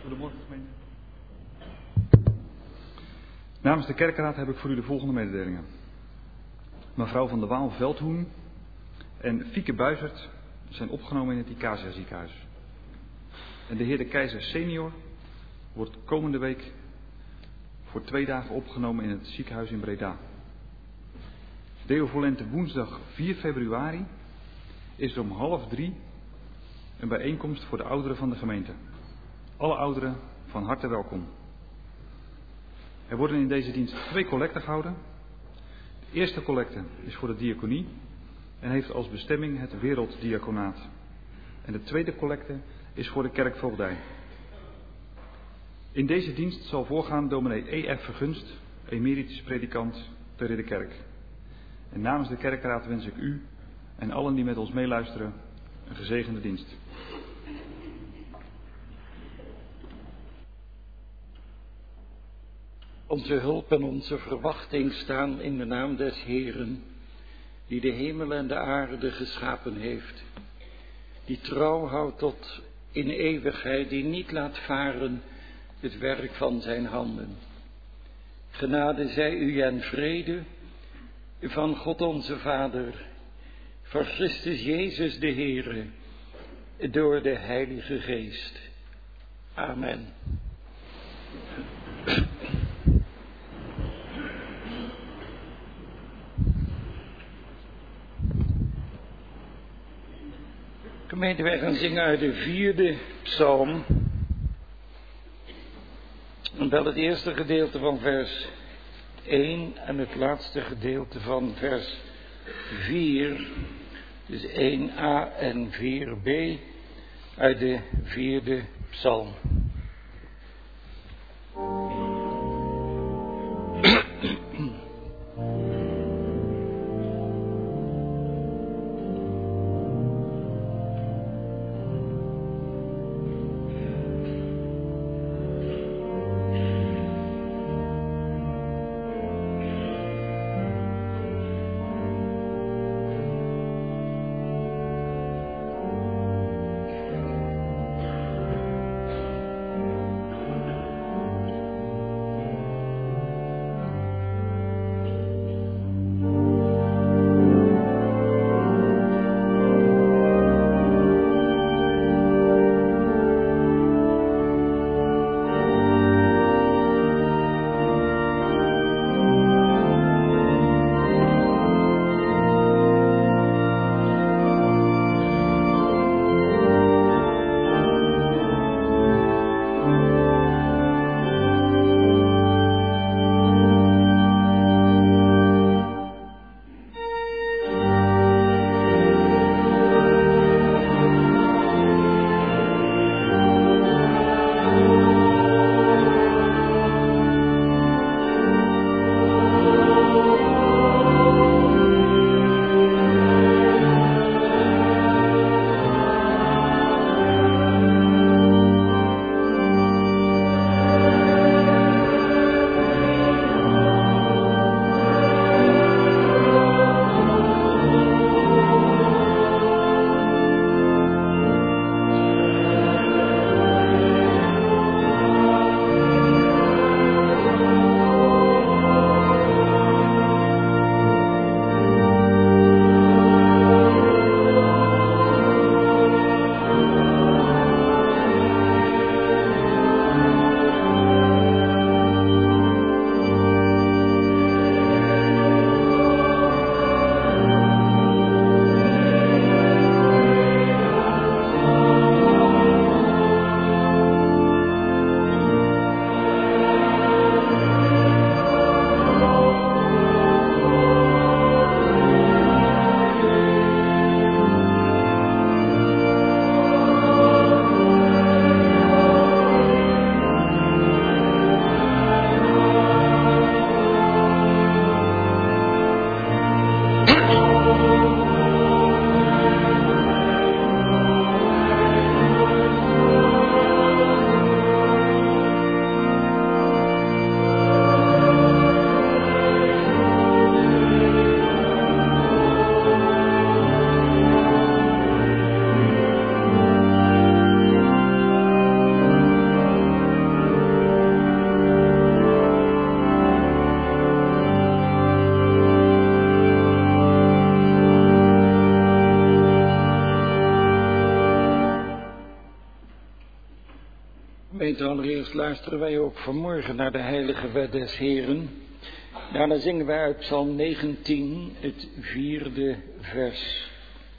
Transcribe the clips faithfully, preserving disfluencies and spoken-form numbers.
Goedemorgen gemeente. Namens de kerkraad heb ik voor u de volgende mededelingen. Mevrouw van der Waal-Veldhoen en Fieke Buizert zijn opgenomen in het Icacia ziekenhuis. En de heer de Keizer senior wordt komende week voor twee dagen opgenomen in het ziekenhuis in Breda. Deo Volente woensdag vier februari is er om half drie een bijeenkomst voor de ouderen van de gemeente. Alle ouderen van harte welkom. Er worden in deze dienst twee collecten gehouden. De eerste collecte is voor de diaconie en heeft als bestemming het werelddiaconaat. En de tweede collecte is voor de kerkvoogdij. In deze dienst zal voorgaan dominee E F Vergunst, emeritus predikant te Ridderkerk. En namens de kerkraad wens ik u en allen die met ons meeluisteren een gezegende dienst. Onze hulp en onze verwachting staan in de naam des Heeren, die de hemel en de aarde geschapen heeft, die trouw houdt tot in eeuwigheid, die niet laat varen het werk van zijn handen. Genade zij u en vrede van God onze Vader, van Christus Jezus de Heere, door de Heilige Geest. Amen. Gemeente, wij gaan zingen uit de vierde psalm. En wel het eerste gedeelte van vers één en het laatste gedeelte van vers vier. Dus één a en vier b uit de vierde psalm. Gemeente, allereerst luisteren wij ook vanmorgen naar de heilige wet des Heren. Daarna zingen wij uit Psalm negentien, het vierde vers.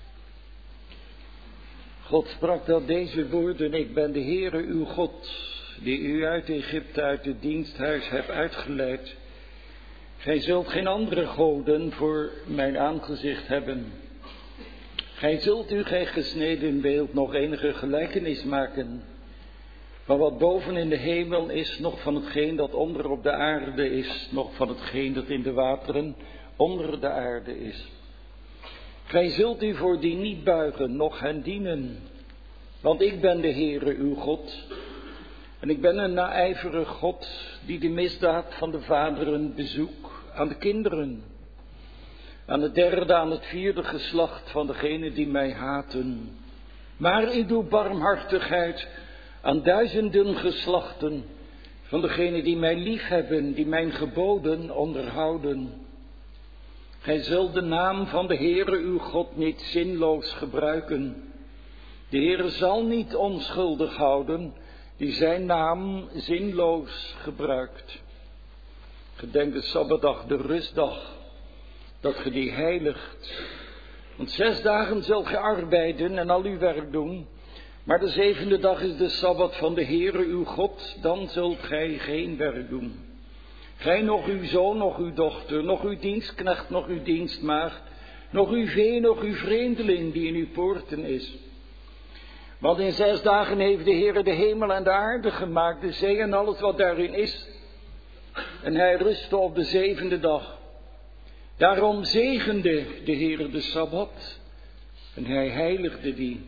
God sprak dat deze woorden: ik ben de Heere uw God, die u uit Egypte, uit het diensthuis heb uitgeleid. Gij zult geen andere goden voor mijn aangezicht hebben. Gij zult u geen gesneden beeld nog enige gelijkenis maken van wat boven in de hemel is, nog van hetgeen dat onder op de aarde is, nog van hetgeen dat in de wateren onder de aarde is. Gij zult u voor die niet buigen, noch hen dienen, want ik ben de Heere uw God. En ik ben een naijverig God, die de misdaad van de vaderen bezoek aan de kinderen, aan het derde, aan het vierde geslacht van degenen die mij haten. Maar ik doe barmhartigheid aan duizenden geslachten van degenen die mij liefhebben, die mijn geboden onderhouden. Gij zult de naam van de Heere uw God niet zinloos gebruiken. De Heere zal niet onschuldig houden die zijn naam zinloos gebruikt. Gedenk de Sabbatdag, de rustdag, dat ge die heiligt. Want zes dagen zult ge arbeiden en al uw werk doen. Maar de zevende dag is de Sabbat van de Heere uw God, dan zult gij geen werk doen. Gij, nog uw zoon, nog uw dochter, nog uw dienstknecht, nog uw dienstmaagd, nog uw vee, nog uw vreemdeling die in uw poorten is. Want in zes dagen heeft de Heere de hemel en de aarde gemaakt, de zee en alles wat daarin is. En hij rustte op de zevende dag. Daarom zegende de Heere de Sabbat en hij heiligde die.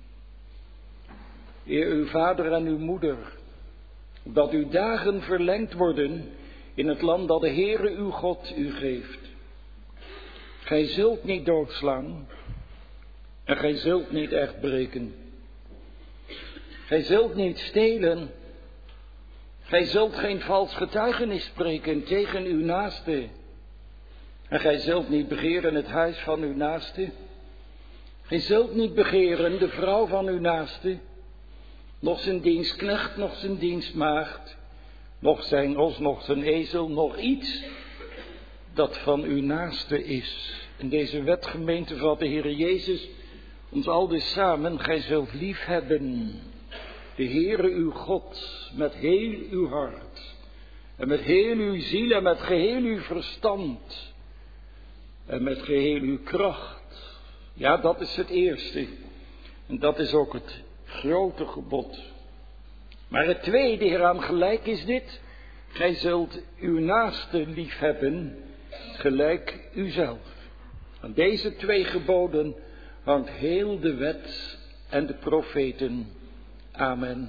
Eer uw vader en uw moeder, dat uw dagen verlengd worden in het land dat de Heere uw God u geeft. Gij zult niet doodslaan en gij zult niet echt breken. Gij zult niet stelen. Gij zult geen vals getuigenis spreken tegen uw naaste. En gij zult niet begeren het huis van uw naaste. Gij zult niet begeren de vrouw van uw naaste, nog zijn dienstknecht, nog zijn dienstmaagd, nog zijn os, nog zijn ezel, nog iets dat van uw naaste is. In deze wetgemeente van de Heere Jezus ons al dus samen: gij zult lief hebben de Heere uw God met heel uw hart en met heel uw ziel en met geheel uw verstand en met geheel uw kracht. Ja, dat is het eerste en dat is ook het grote gebod. Maar het tweede hieraan gelijk is dit: gij zult uw naaste lief hebben gelijk uzelf. Aan deze twee geboden hangt heel de wet en de profeten. Amen.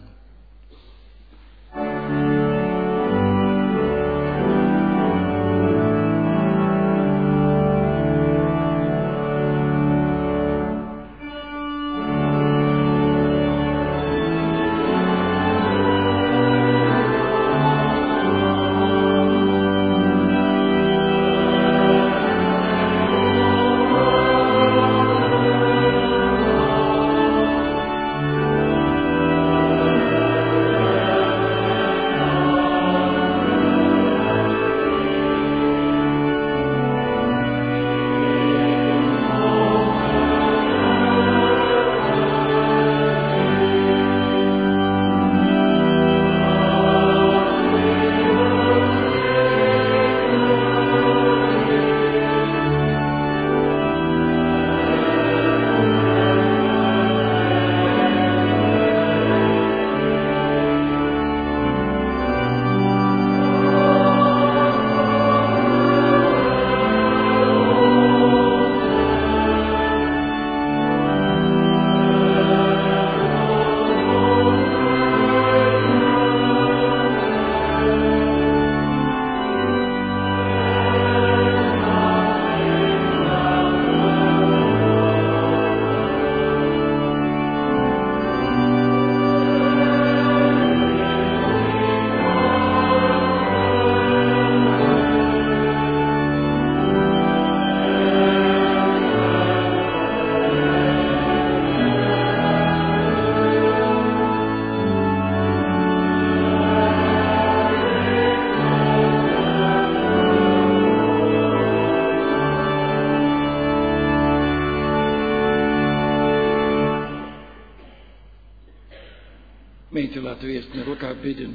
Gemeente, laten we eerst met elkaar bidden.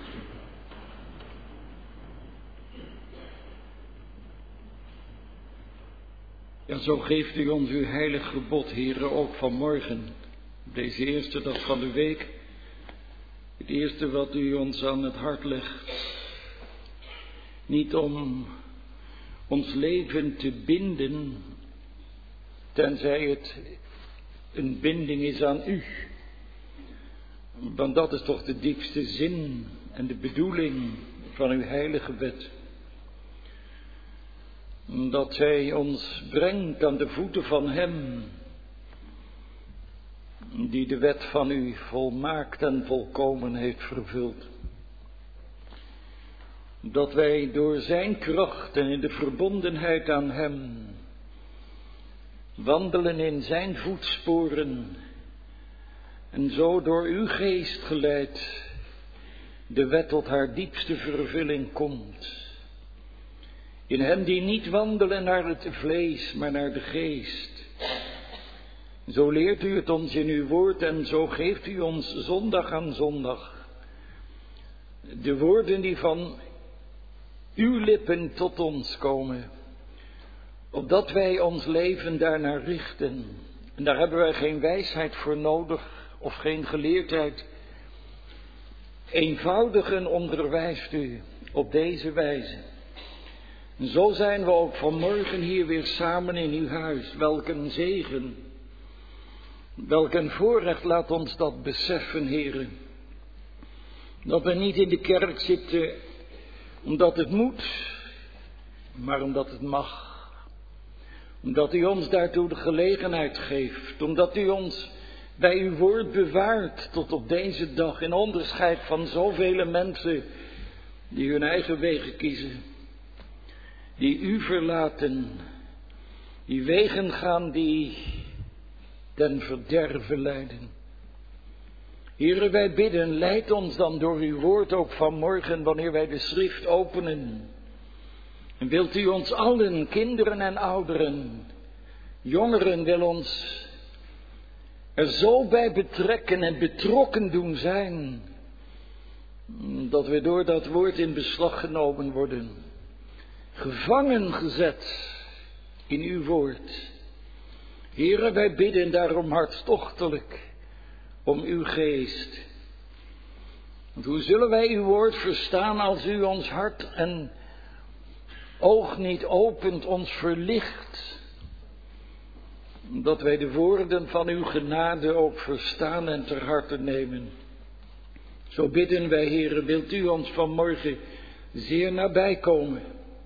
Ja, zo geeft u ons uw heilig gebod, Heere, ook vanmorgen, deze eerste dag van de week. Het eerste wat u ons aan het hart legt. Niet om ons leven te binden, tenzij het een binding is aan u. Want dat is toch de diepste zin en de bedoeling van uw heilige wet. Dat zij ons brengt aan de voeten van hem, die de wet van u volmaakt en volkomen heeft vervuld. Dat wij door zijn kracht en in de verbondenheid aan hem wandelen in zijn voetsporen en zo door uw geest geleid de wet tot haar diepste vervulling komt. In hem die niet wandelen naar het vlees, maar naar de geest. Zo leert u het ons in uw woord en zo geeft u ons zondag aan zondag de woorden die van uw lippen tot ons komen, opdat wij ons leven daarnaar richten. En daar hebben wij geen wijsheid voor nodig of geen geleerdheid. Eenvoudigen onderwijst u op deze wijze. En zo zijn we ook vanmorgen hier weer samen in uw huis. Welk een zegen, welk een voorrecht, laat ons dat beseffen, Heere. Dat we niet in de kerk zitten omdat het moet, maar omdat het mag. Omdat u ons daartoe de gelegenheid geeft. Omdat u ons bij uw woord bewaart tot op deze dag. In onderscheid van zoveel mensen die hun eigen wegen kiezen. Die u verlaten. Die wegen gaan die ten verderve leiden. Heere, wij bidden, leid ons dan door uw woord ook vanmorgen wanneer wij de schrift openen. En wilt u ons allen, kinderen en ouderen, jongeren, wil ons er zo bij betrekken en betrokken doen zijn, dat we door dat woord in beslag genomen worden. Gevangen gezet in uw woord. Heere, wij bidden daarom hartstochtelijk om uw geest. Want hoe zullen wij uw woord verstaan als u ons hart en oog niet opent, ons verlicht, dat wij de woorden van uw genade ook verstaan en ter harte nemen. Zo bidden wij, Heere, wilt u ons vanmorgen zeer nabij komen.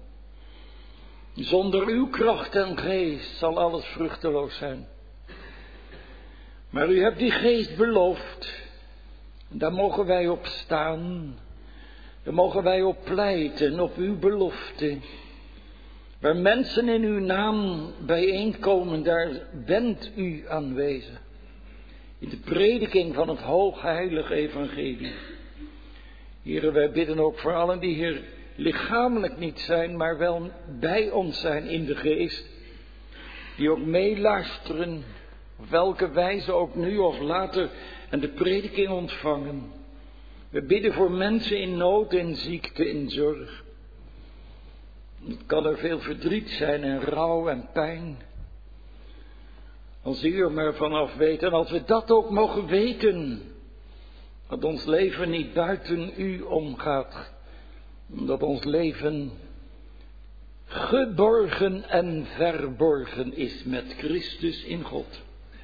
Zonder uw kracht en geest zal alles vruchteloos zijn. Maar u hebt die geest beloofd. Daar mogen wij op staan. Daar mogen wij op pleiten, op uw belofte. Waar mensen in uw naam bijeenkomen, daar bent u aanwezig. In de prediking van het hoogheilige evangelie. Here, wij bidden ook voor allen die hier lichamelijk niet zijn, maar wel bij ons zijn in de geest. Die ook meeluisteren, op welke wijze ook nu of later, en de prediking ontvangen. We bidden voor mensen in nood, in ziekte, in zorg. Het kan er veel verdriet zijn en rouw en pijn. Als u er maar vanaf weet, en als we dat ook mogen weten, dat ons leven niet buiten u omgaat, dat ons leven geborgen en verborgen is met Christus in God.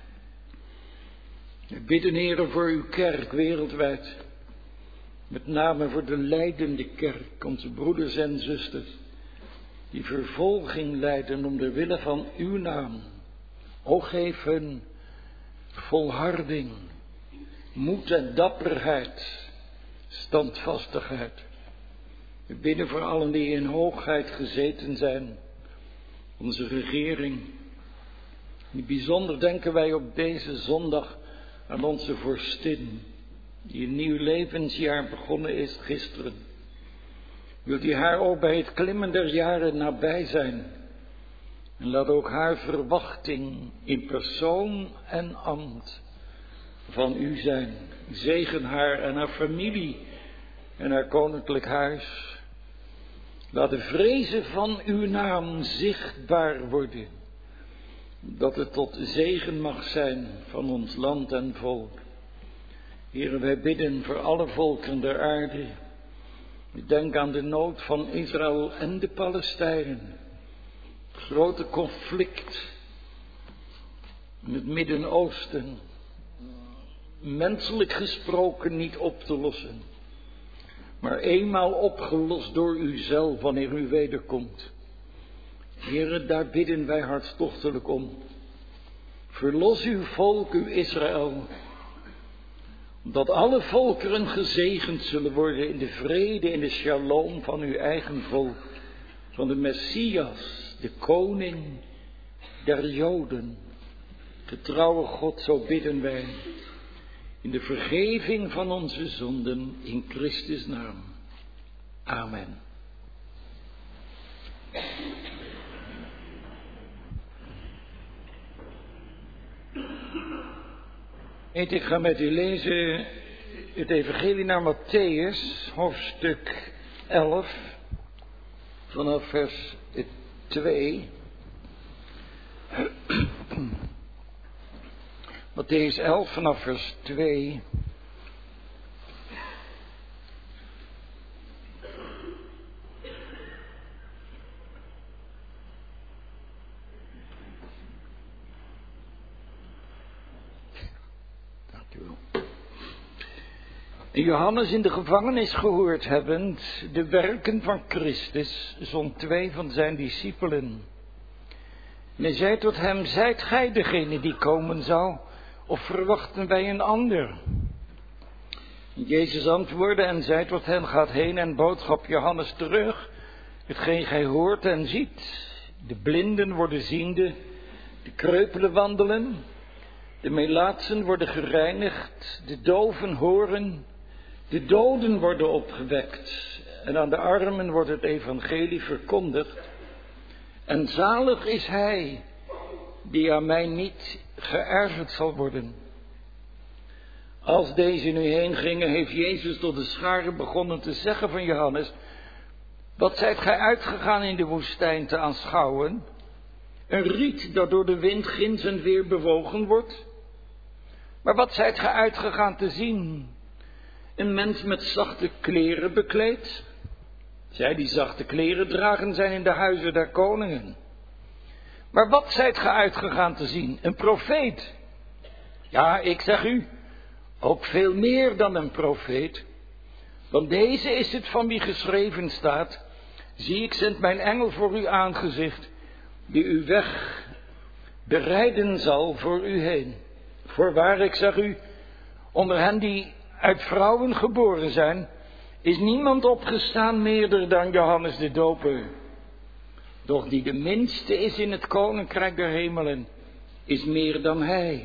We bidden, Heere, voor uw kerk wereldwijd, met name voor de lijdende kerk, onze broeders en zusters, die vervolging lijden om de wille van uw naam. O, geef hun volharding, moed en dapperheid, standvastigheid. We bidden voor allen die in hoogheid gezeten zijn, onze regering. In bijzonder denken wij op deze zondag aan onze vorstin, die een nieuw levensjaar begonnen is gisteren. Wilt u haar ook bij het klimmen der jaren nabij zijn. En laat ook haar verwachting in persoon en ambt van u zijn. Zegen haar en haar familie en haar koninklijk huis. Laat de vrezen van uw naam zichtbaar worden. Dat het tot zegen mag zijn van ons land en volk. Heere, wij bidden voor alle volken der aarde. Denk aan de nood van Israël en de Palestijnen. Grote conflict in het Midden-Oosten. Menselijk gesproken niet op te lossen. Maar eenmaal opgelost door u zelf wanneer u wederkomt. Heere, daar bidden wij hartstochtelijk om. Verlos uw volk, uw Israël. Dat alle volkeren gezegend zullen worden in de vrede en de shalom van uw eigen volk. Van de Messias, de koning der Joden. Getrouwe God, zo bidden wij. In de vergeving van onze zonden in Christus naam. Amen. Ik ga met u lezen het evangelie naar Mattheüs, hoofdstuk elf, vanaf vers twee. Mattheüs elf vanaf vers twee. En Johannes in de gevangenis gehoord hebbend de werken van Christus, zond twee van zijn discipelen. En hij zei tot hem, zijt gij degene die komen zou, of verwachten wij een ander? En Jezus antwoordde en zei tot hen, gaat heen en boodschap Johannes terug, hetgeen gij hoort en ziet. De blinden worden ziende, de kreupelen wandelen, de melaatsen worden gereinigd, de doven horen, de doden worden opgewekt en aan de armen wordt het evangelie verkondigd. En zalig is hij die aan mij niet geërgerd zal worden. Als deze nu heen gingen, heeft Jezus tot de scharen begonnen te zeggen van Johannes, wat zijt gij uitgegaan in de woestijn te aanschouwen? Een riet dat door de wind ginds en weer bewogen wordt? Maar wat zijt gij uitgegaan te zien? Een mens met zachte kleren bekleed? Zij die zachte kleren dragen zijn in de huizen der koningen. Maar wat zijt ge uitgegaan te zien? Een profeet? Ja, ik zeg u, ook veel meer dan een profeet. Want deze is het van wie geschreven staat, zie ik zend mijn engel voor uw aangezicht, die uw weg bereiden zal voor u heen. Voorwaar, ik zeg u, onder hen die uit vrouwen geboren zijn, is niemand opgestaan meerder dan Johannes de Doper. Doch die de minste is in het koninkrijk der hemelen, is meer dan hij.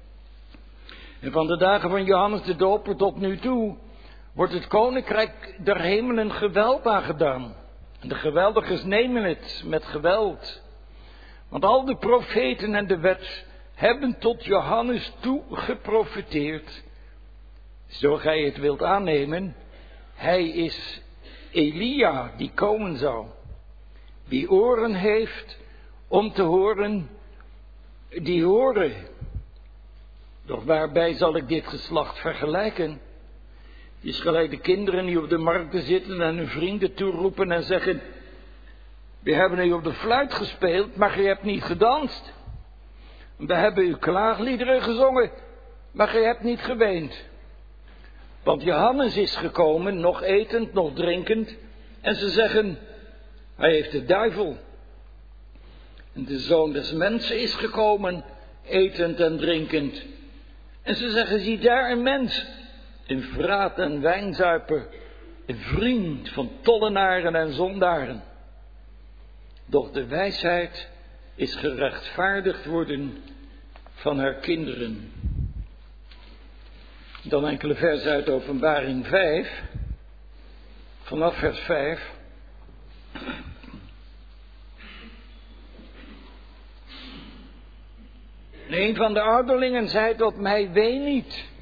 En van de dagen van Johannes de Doper tot nu toe, wordt het koninkrijk der hemelen geweld aangedaan. En de geweldigers nemen het met geweld. Want al de profeten en de wet hebben tot Johannes toe geprofeteerd. Zo gij het wilt aannemen, hij is Elia die komen zou. Wie oren heeft om te horen, die horen. Doch waarbij zal ik dit geslacht vergelijken? Het is gelijk de kinderen die op de markten zitten en hun vrienden toeroepen en zeggen, we hebben u op de fluit gespeeld, maar je hebt niet gedanst. We hebben u klaagliederen gezongen, maar je hebt niet geweend. Want Johannes is gekomen, nog etend, nog drinkend. En ze zeggen, hij heeft de duivel. En de zoon des mensen is gekomen, etend en drinkend. En ze zeggen, zie daar een mens, een vraat en wijnzuiper, een vriend van tollenaren en zondaren. Doch de wijsheid is gerechtvaardigd worden van haar kinderen. Dan enkele versen uit Openbaring vijf, vanaf vers vijf. En een van de ouderlingen zei tot mij, wee niet.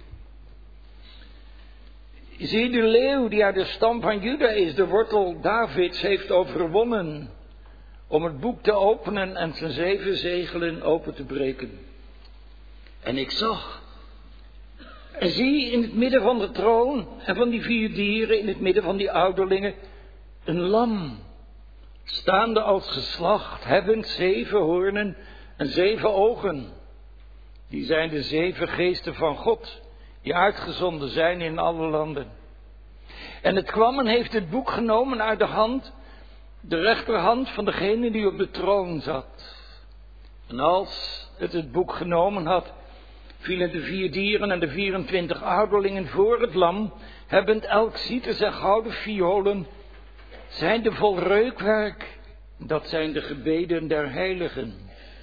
Zie de leeuw die uit de stam van Juda is, de wortel Davids, heeft overwonnen om het boek te openen en zijn zeven zegelen open te breken. En ik zag, en zie in het midden van de troon en van die vier dieren, in het midden van die ouderlingen, een lam, staande als geslacht, hebbend zeven hoornen en zeven ogen. Die zijn de zeven geesten van God, die uitgezonden zijn in alle landen. En het kwam en heeft het boek genomen uit de hand, de rechterhand van degene die op de troon zat. En als het het boek genomen had, vielen de vier dieren en de vierentwintig ouderlingen voor het lam, hebbend elk cites en gouden violen, zijnde vol reukwerk, dat zijn de gebeden der heiligen.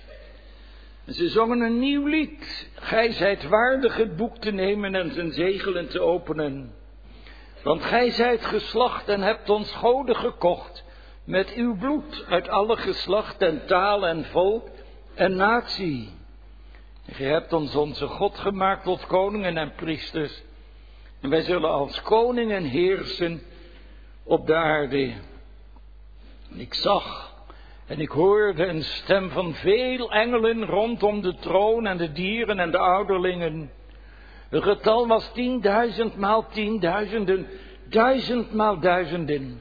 En ze zongen een nieuw lied. Gij zijt waardig het boek te nemen en zijn zegelen te openen. Want gij zijt geslacht en hebt ons goden gekocht met uw bloed uit alle geslacht en taal en volk en natie. En gij hebt ons onze God gemaakt tot koningen en priesters. En wij zullen als koningen heersen op de aarde. En ik zag en ik hoorde een stem van veel engelen rondom de troon en de dieren en de ouderlingen. Het getal was tienduizend maal tienduizenden, duizend maal duizenden.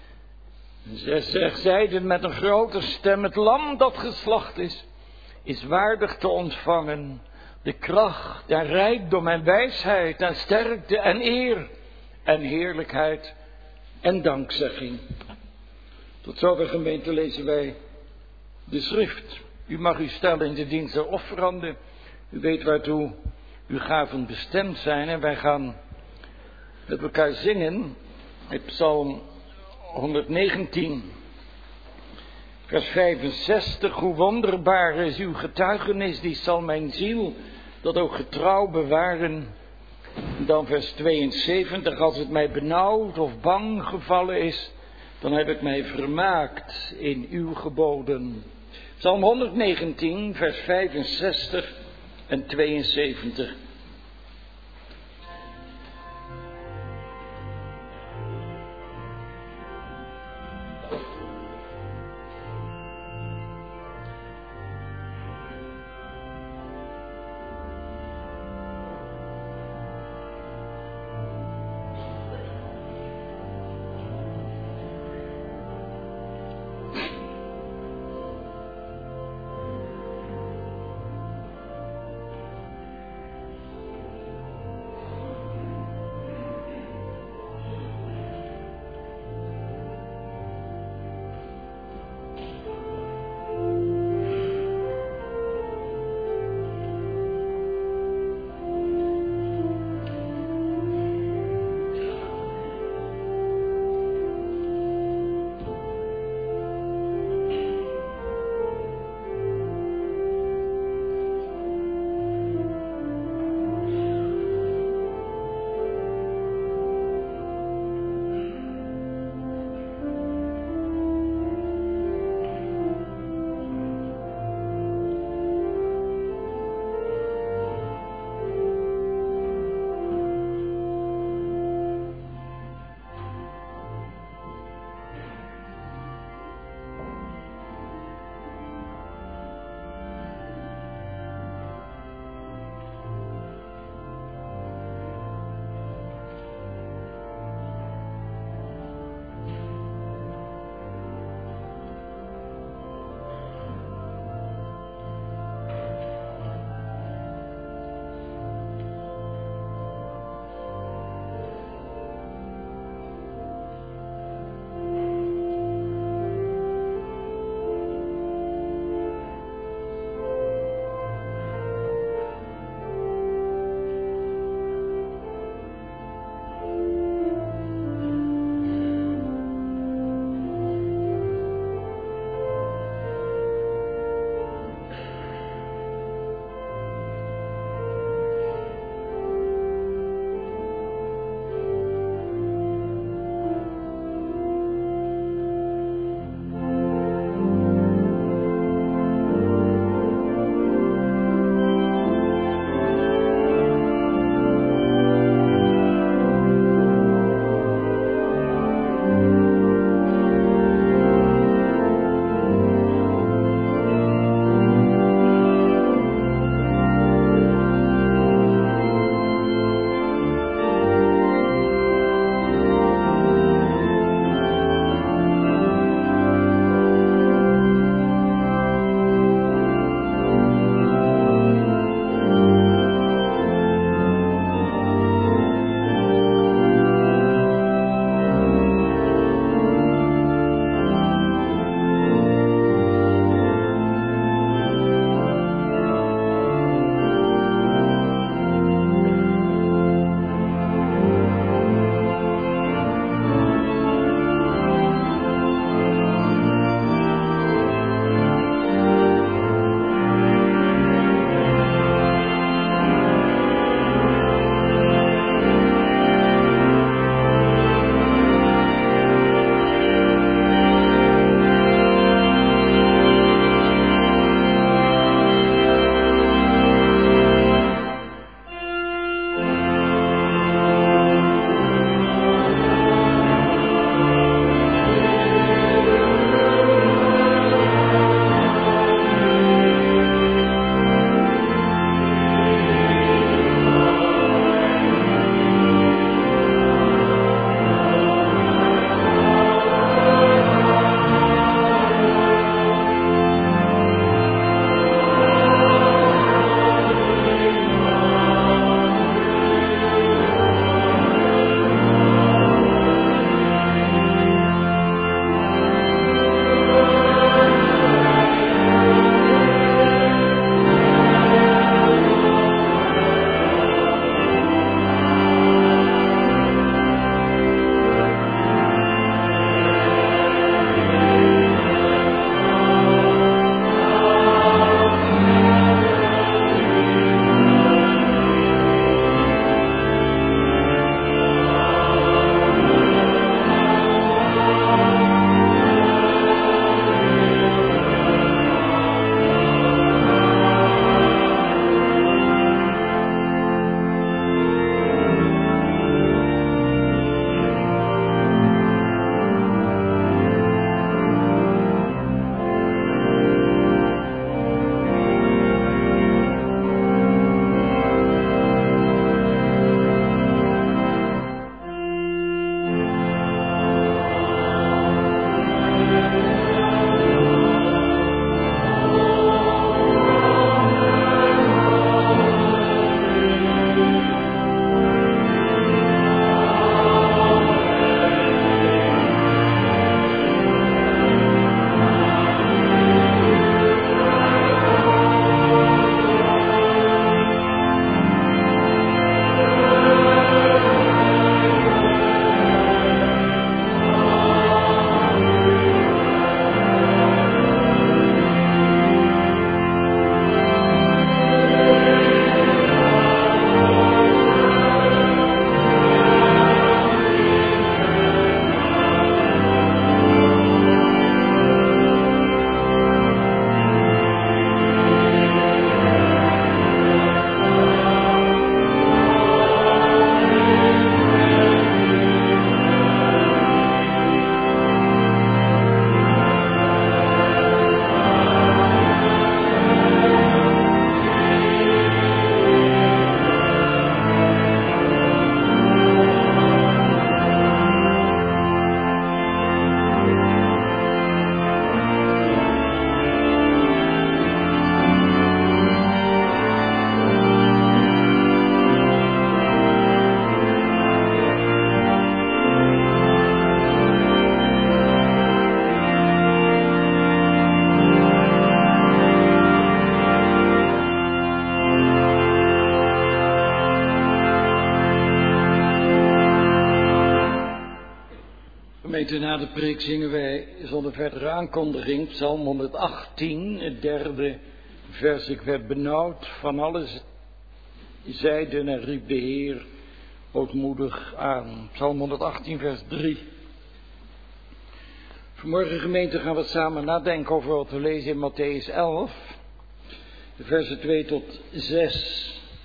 En ze zeiden met een grote stem, het lam dat geslacht is, is waardig te ontvangen de kracht en rijkdom en wijsheid en sterkte en eer en heerlijkheid en dankzegging. Tot zover, gemeente, lezen wij de schrift. U mag u stellen in de dienst der offeranden. U weet waartoe uw gaven bestemd zijn. En wij gaan met elkaar zingen uit Psalm honderdnegentien. Vers vijfenzestig. Hoe wonderbaar is uw getuigenis, die zal mijn ziel dat ook getrouw bewaren. En dan vers tweeënzeventig. Als het mij benauwd of bang gevallen is, dan heb ik mij vermaakt in uw geboden. Psalm honderdnegentien, vers vijfenzestig en tweeënzeventig. Gemeente, na de preek zingen wij zonder verdere aankondiging Psalm honderdachttien, het derde vers. Ik werd benauwd van alles zijden en riep de Heer ootmoedig aan. Psalm honderdachttien, vers drie. Vanmorgen, gemeente, gaan we samen nadenken over wat we lezen in Mattheüs elf, de versen twee tot zes.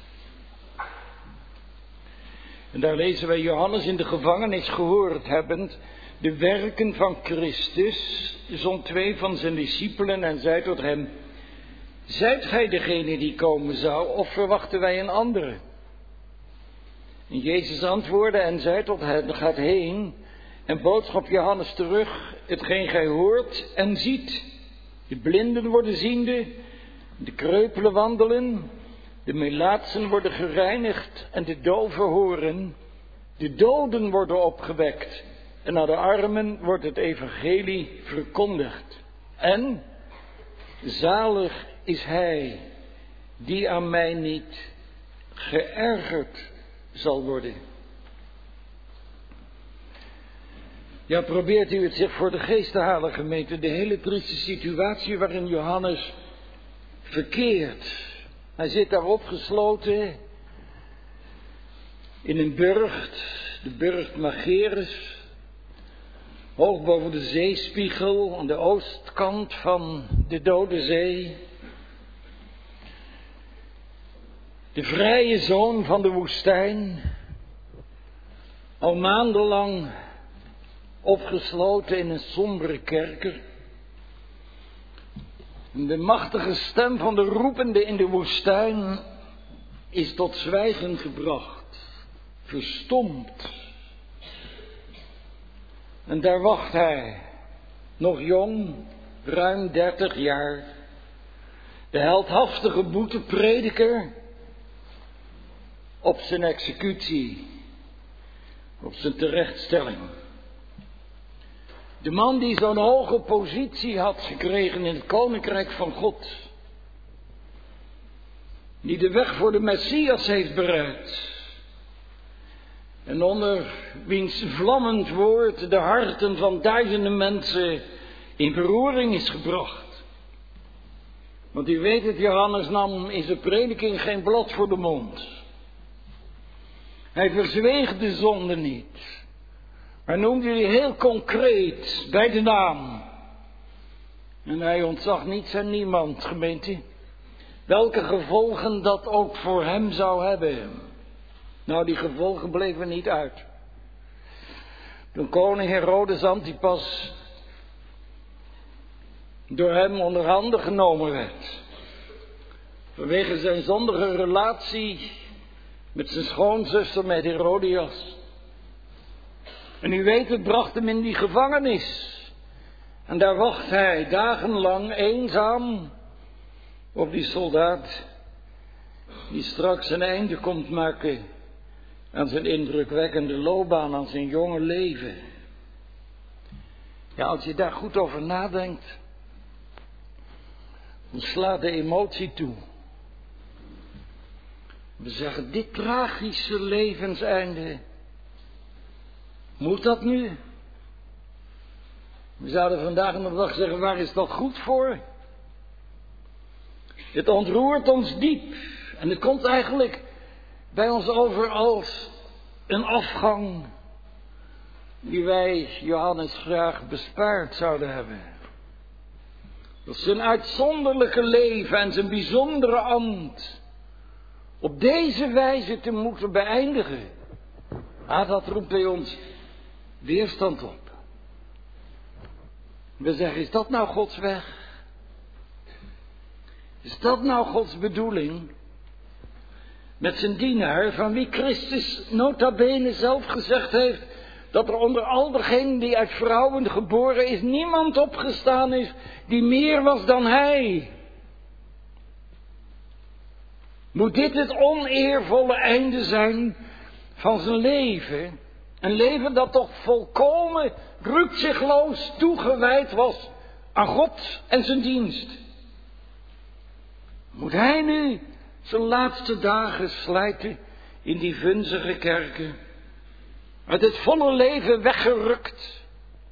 En daar lezen wij Johannes in de gevangenis gehoord hebbend de werken van Christus, zond twee van zijn discipelen en zei tot hem: zijt gij degene die komen zou, of verwachten wij een andere? En Jezus antwoordde en zei tot hen: gaat heen en boodschap Johannes terug, hetgeen gij hoort en ziet. De blinden worden ziende, de kreupelen wandelen, de melaatsen worden gereinigd en de doven horen. De doden worden opgewekt en aan de armen wordt het evangelie verkondigd. En zalig is hij die aan mij niet geërgerd zal worden. Ja, probeert u het zich voor de geest te halen, gemeente, de hele trieste situatie waarin Johannes verkeert. Hij zit daar opgesloten in een burcht, de burcht Machaerus, hoog boven de zeespiegel aan de oostkant van de Dode Zee. De vrije zoon van de woestijn, al maandenlang opgesloten in een sombere kerker. De machtige stem van de roepende in de woestijn is tot zwijgen gebracht, verstomd. En daar wacht hij, nog jong, ruim dertig jaar, de heldhaftige boeteprediker, op zijn executie, op zijn terechtstelling. De man die zo'n hoge positie had gekregen in het koninkrijk van God. Die de weg voor de Messias heeft bereid. En onder wiens vlammend woord de harten van duizenden mensen in verroering is gebracht. Want u weet het, Johannes nam in zijn prediking geen blad voor de mond. Hij verzweeg de zonde niet. Maar noemde die heel concreet bij de naam. En hij ontzag niets en niemand, gemeente. Welke gevolgen dat ook voor hem zou hebben. Nou, die gevolgen bleven niet uit. Toen koning Herodes Antipas door hem onder handen genomen werd. Vanwege zijn zondige relatie met zijn schoonzuster, met Herodias. En u weet, het bracht hem in die gevangenis. En daar wacht hij dagenlang eenzaam op die soldaat die straks een einde komt maken aan zijn indrukwekkende loopbaan, aan zijn jonge leven. Ja, als je daar goed over nadenkt, dan slaat de emotie toe. We zeggen, dit tragische levenseinde, moet dat nu? We zouden vandaag nog dag zeggen, waar is dat goed voor? Het ontroert ons diep. En het komt eigenlijk bij ons over als een afgang die wij Johannes graag bespaard zouden hebben. Dat zijn uitzonderlijke leven en zijn bijzondere ambt op deze wijze te moeten beëindigen. Ah, dat roept bij ons weerstand op. We zeggen, is dat nou Gods weg? Is dat nou Gods bedoeling? Met zijn dienaar, van wie Christus nota bene zelf gezegd heeft dat er onder al degenen die uit vrouwen geboren is, niemand opgestaan is die meer was dan hij. Moet dit het oneervolle einde zijn van zijn leven? Een leven dat toch volkomen rukzichtloos toegewijd was aan God en zijn dienst. Moet hij nu zijn laatste dagen slijten in die vunzige kerken, uit het volle leven weggerukt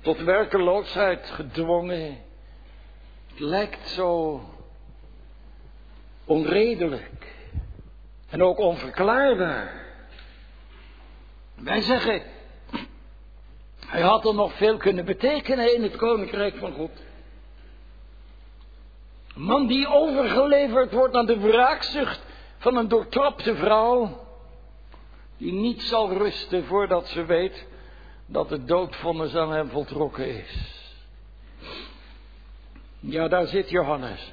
tot werkeloosheid gedwongen. Het lijkt zo onredelijk en ook onverklaarbaar. Wij zeggen, hij had er nog veel kunnen betekenen in het koninkrijk van God. Een man die overgeleverd wordt aan de wraakzucht van een doortrapte vrouw, die niet zal rusten voordat ze weet dat het doodvonnis aan hem voltrokken is. Ja, daar zit Johannes.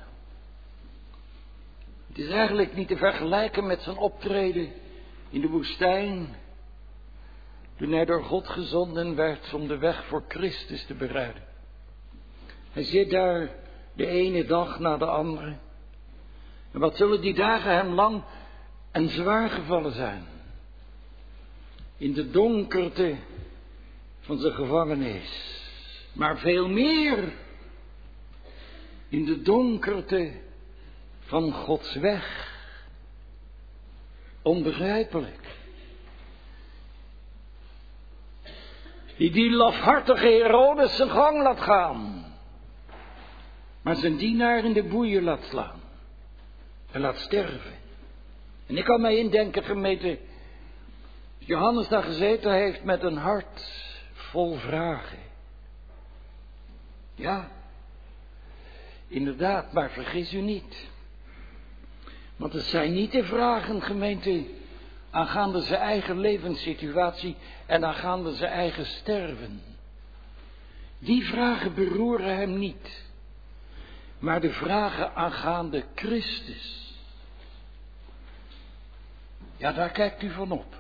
Het is eigenlijk niet te vergelijken met zijn optreden in de woestijn, toen hij door God gezonden werd om de weg voor Christus te bereiden. Hij zit daar de ene dag na de andere. En wat zullen die dagen hem lang en zwaar gevallen zijn. In de donkerte van zijn gevangenis. Maar veel meer in de donkerte van Gods weg. Onbegrijpelijk. Die die lafhartige Herodes zijn gang laat gaan. Maar zijn dienaar in de boeien laat slaan. En laat sterven. En ik kan mij indenken, gemeente, Johannes daar gezeten heeft met een hart vol vragen. Ja, inderdaad, maar vergis u niet. Want het zijn niet de vragen, gemeente, aangaande zijn eigen levenssituatie en aangaande zijn eigen sterven. Die vragen beroeren hem niet. Maar de vragen aangaande Christus. Ja, daar kijkt u van op.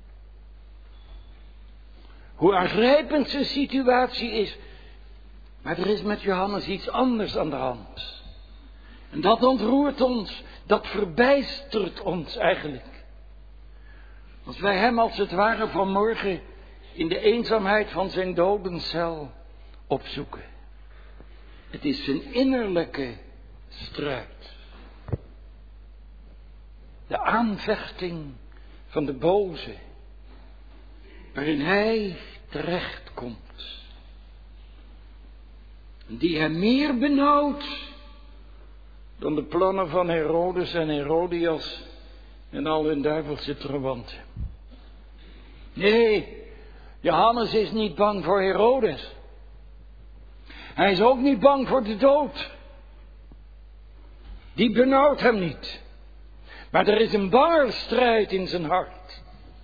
Hoe aangrijpend zijn situatie is. Maar er is met Johannes iets anders aan de hand. En dat ontroert ons, dat verbijstert ons eigenlijk. Als wij hem als het ware vanmorgen in de eenzaamheid van zijn dodencel opzoeken. Het is zijn innerlijke strijd. De aanvechting van de boze, waarin hij terechtkomt. Die hem meer benauwt dan de plannen van Herodes en Herodias en al hun duivelse trawanten. Nee, Johannes is niet bang voor Herodes. Hij is ook niet bang voor de dood. Die benauwt hem niet. Maar er is een bange strijd in zijn hart.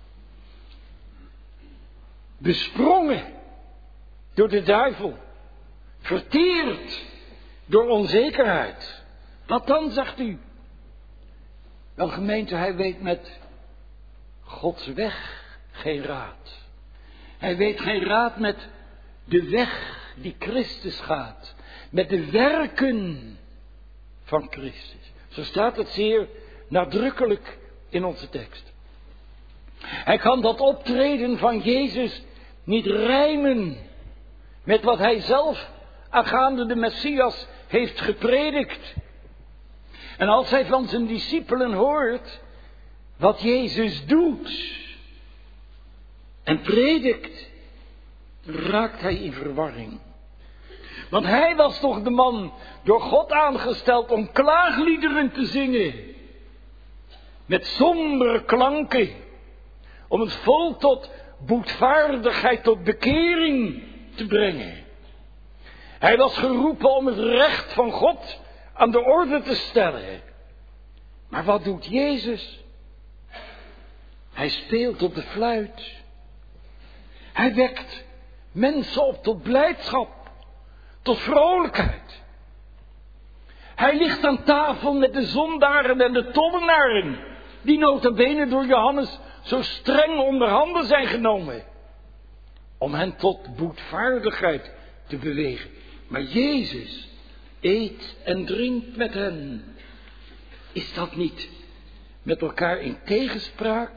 Besprongen door de duivel. Verteerd door onzekerheid. Wat dan, zegt u? Wel, gemeente, hij weet met Gods weg geen raad. Hij weet geen raad met de weg die Christus gaat. Met de werken van Christus. Zo staat het zeer nadrukkelijk in onze tekst. Hij kan dat optreden van Jezus niet rijmen met wat hij zelf aangaande de Messias heeft gepredikt. En als hij van zijn discipelen hoort wat Jezus doet en predikt, raakt hij in verwarring. Want hij was toch de man door God aangesteld om klaagliederen te zingen. Met sombere klanken. Om het volk tot boetvaardigheid, tot bekering te brengen. Hij was geroepen om het recht van God aan de orde te stellen. Maar wat doet Jezus? Hij speelt op de fluit. Hij wekt mensen op tot blijdschap, tot vrolijkheid. Hij ligt aan tafel met de zondaren en de tollenaren, die nota bene door Johannes zo streng onder handen zijn genomen, om hen tot boetvaardigheid te bewegen. Maar Jezus eet en drinkt met hen. Is dat niet met elkaar in tegenspraak?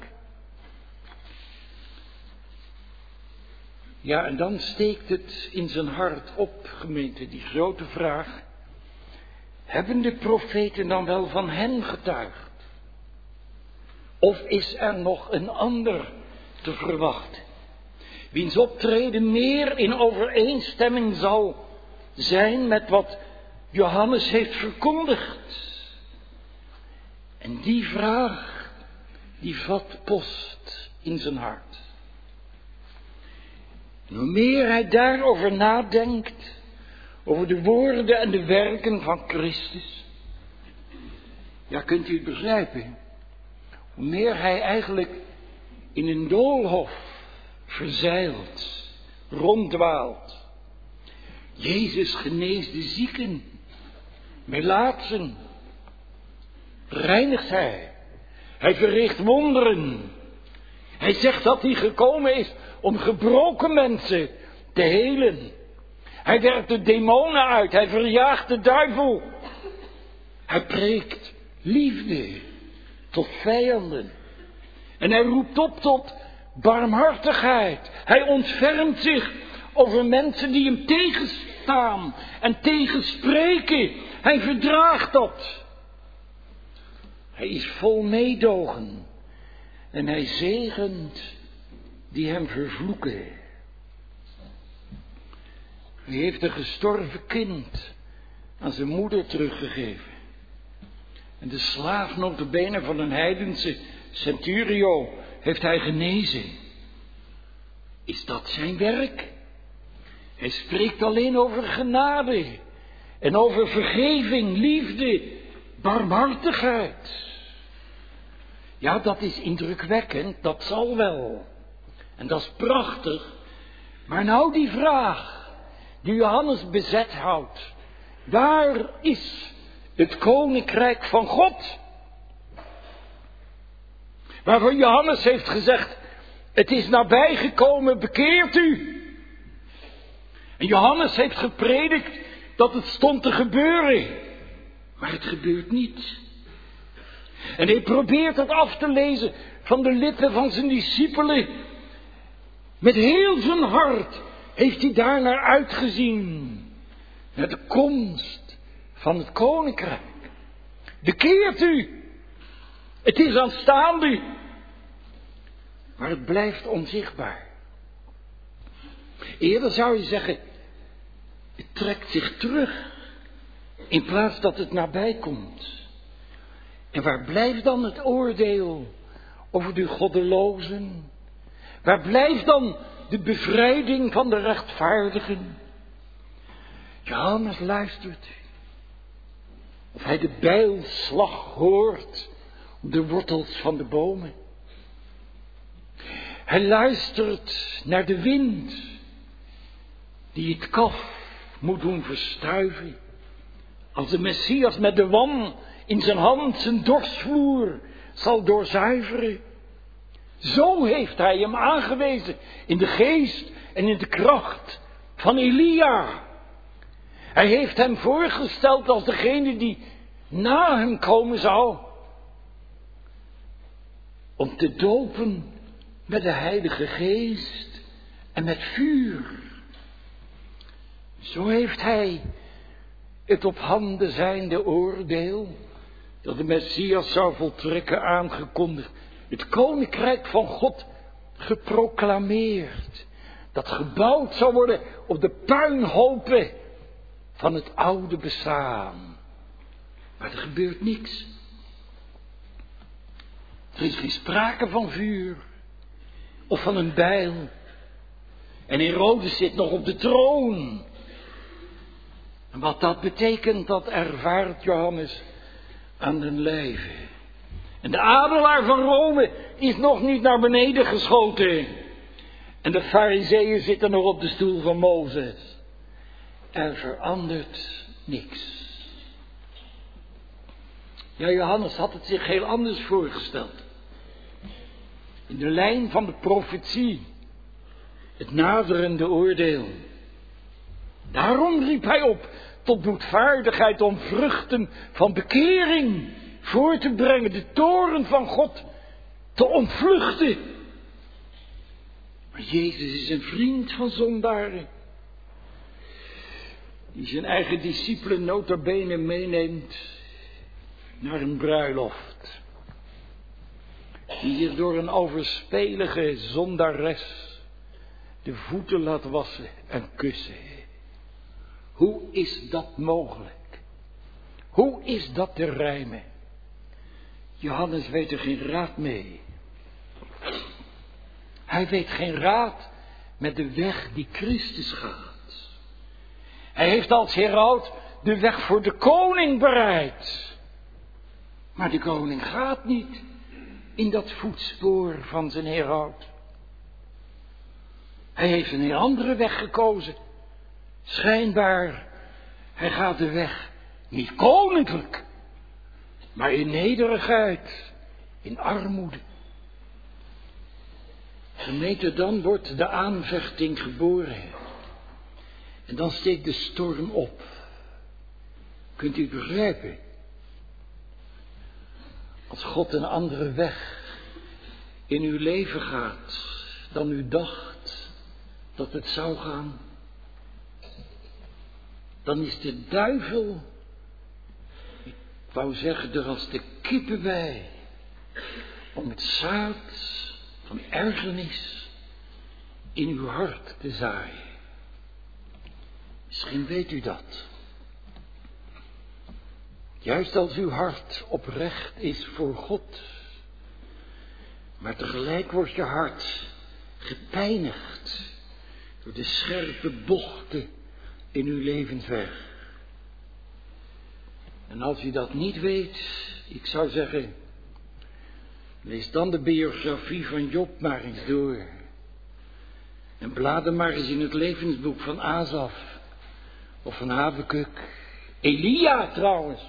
Ja, en dan steekt het in zijn hart op, gemeente, die grote vraag. Hebben de profeten dan wel van hen getuigd? Of is er nog een ander te verwachten? wiens optreden meer in overeenstemming zal zijn met wat Johannes heeft verkondigd. En die vraag, die vat post in zijn hart. En hoe meer hij daarover nadenkt, over de woorden en de werken van Christus, ja, kunt u het begrijpen, hoe meer hij eigenlijk in een doolhof verzeilt, ronddwaalt. Jezus geneest de zieken, melaatsen, reinigt hij. Hij verricht wonderen. Hij zegt dat hij gekomen is om gebroken mensen te helen. Hij werpt de demonen uit, hij verjaagt de duivel. Hij preekt liefde tot vijanden. En hij roept op tot barmhartigheid. Hij ontfermt zich over mensen die hem tegenstaan en tegenspreken. Hij verdraagt dat. Hij is vol meedogen. En hij zegent die hem vervloeken. Hij heeft een gestorven kind aan zijn moeder teruggegeven. En de slaaf notabene van een heidense centurio heeft hij genezen. Is dat zijn werk? Hij spreekt alleen over genade en over vergeving, liefde, barmhartigheid. Ja, dat is indrukwekkend, dat zal wel. En dat is prachtig. Maar nou die vraag die Johannes bezet houdt. Waar is het koninkrijk van God? Waarvan Johannes heeft gezegd, het is nabijgekomen, bekeert u. En Johannes heeft gepredikt dat het stond te gebeuren. Maar het gebeurt niet. En hij probeert het af te lezen van de lippen van zijn discipelen. Met heel zijn hart heeft hij daar naar uitgezien. Naar de komst van het koninkrijk. Bekeert u. Het is aanstaande. Maar het blijft onzichtbaar. Eerder zou je zeggen, het trekt zich terug. In plaats dat het nabij komt. En waar blijft dan het oordeel over de goddelozen? Waar blijft dan de bevrijding van de rechtvaardigen? Johannes luistert. Of hij de bijlslag hoort op de wortels van de bomen. Hij luistert naar de wind die het kaf moet doen verstuiven. Als de Messias met de wan in zijn hand zijn dorstvloer zal doorzuiveren. Zo heeft hij hem aangewezen in de geest en in de kracht van Elia. Hij heeft hem voorgesteld als degene die na hem komen zou. Om te dopen met de Heilige Geest en met vuur. Zo heeft hij het op handen zijnde oordeel dat de Messias zou voltrekken aangekondigd. Het koninkrijk van God geproclameerd. Dat gebouwd zou worden op de puinhopen van het oude bestaan. Maar er gebeurt niks. Er is geen sprake van vuur. Of van een bijl. En Herodes zit nog op de troon. En wat dat betekent, dat ervaart Johannes aan den lijve. En de adelaar van Rome is nog niet naar beneden geschoten. En de farizeeën zitten nog op de stoel van Mozes. Er verandert niks. Ja, Johannes had het zich heel anders voorgesteld. In de lijn van de profetie. Het naderende oordeel. Daarom riep hij op tot boetvaardigheid om vruchten van bekering voor te brengen. De toorn van God te ontvluchten. Maar Jezus is een vriend van zondaren. Die zijn eigen discipelen nota bene meeneemt naar een bruiloft. Die hier door een overspelige zondares de voeten laat wassen en kussen. Hoe is dat mogelijk? Hoe is dat te rijmen? Johannes weet er geen raad mee. Hij weet geen raad met de weg die Christus gaat. Hij heeft als heraut de weg voor de koning bereid. Maar de koning gaat niet in dat voetspoor van zijn heraut. Hij heeft een heel andere weg gekozen. Schijnbaar, hij gaat de weg niet koninklijk, maar in nederigheid, in armoede. Gemeente, dan wordt de aanvechting geboren. En dan steekt de storm op. Kunt u begrijpen? Als God een andere weg in uw leven gaat dan u dacht dat het zou gaan, dan is de duivel, ik wou zeggen, er als de kippen bij, om het zaad van ergernis in uw hart te zaaien. Misschien weet u dat. Juist als uw hart oprecht is voor God, maar tegelijk wordt je hart gepijnigd door de scherpe bochten in uw levensweg. En als u dat niet weet, ik zou zeggen, lees dan de biografie van Job maar eens door. En blader maar eens in het levensboek van Asaf of van Habakuk. Elia trouwens.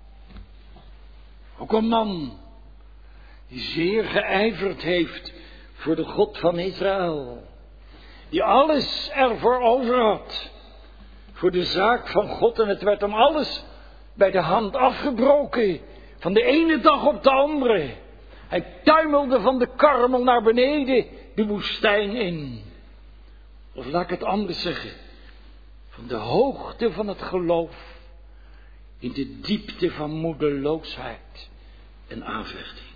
Ook een man die zeer geijverd heeft voor de God van Israël. Die alles ervoor over had. Voor de zaak van God, en het werd hem alles bij de hand afgebroken. Van de ene dag op de andere. Hij tuimelde van de Karmel naar beneden de woestijn in. Of laat ik het anders zeggen. Van de hoogte van het geloof in de diepte van moedeloosheid en aanvechting.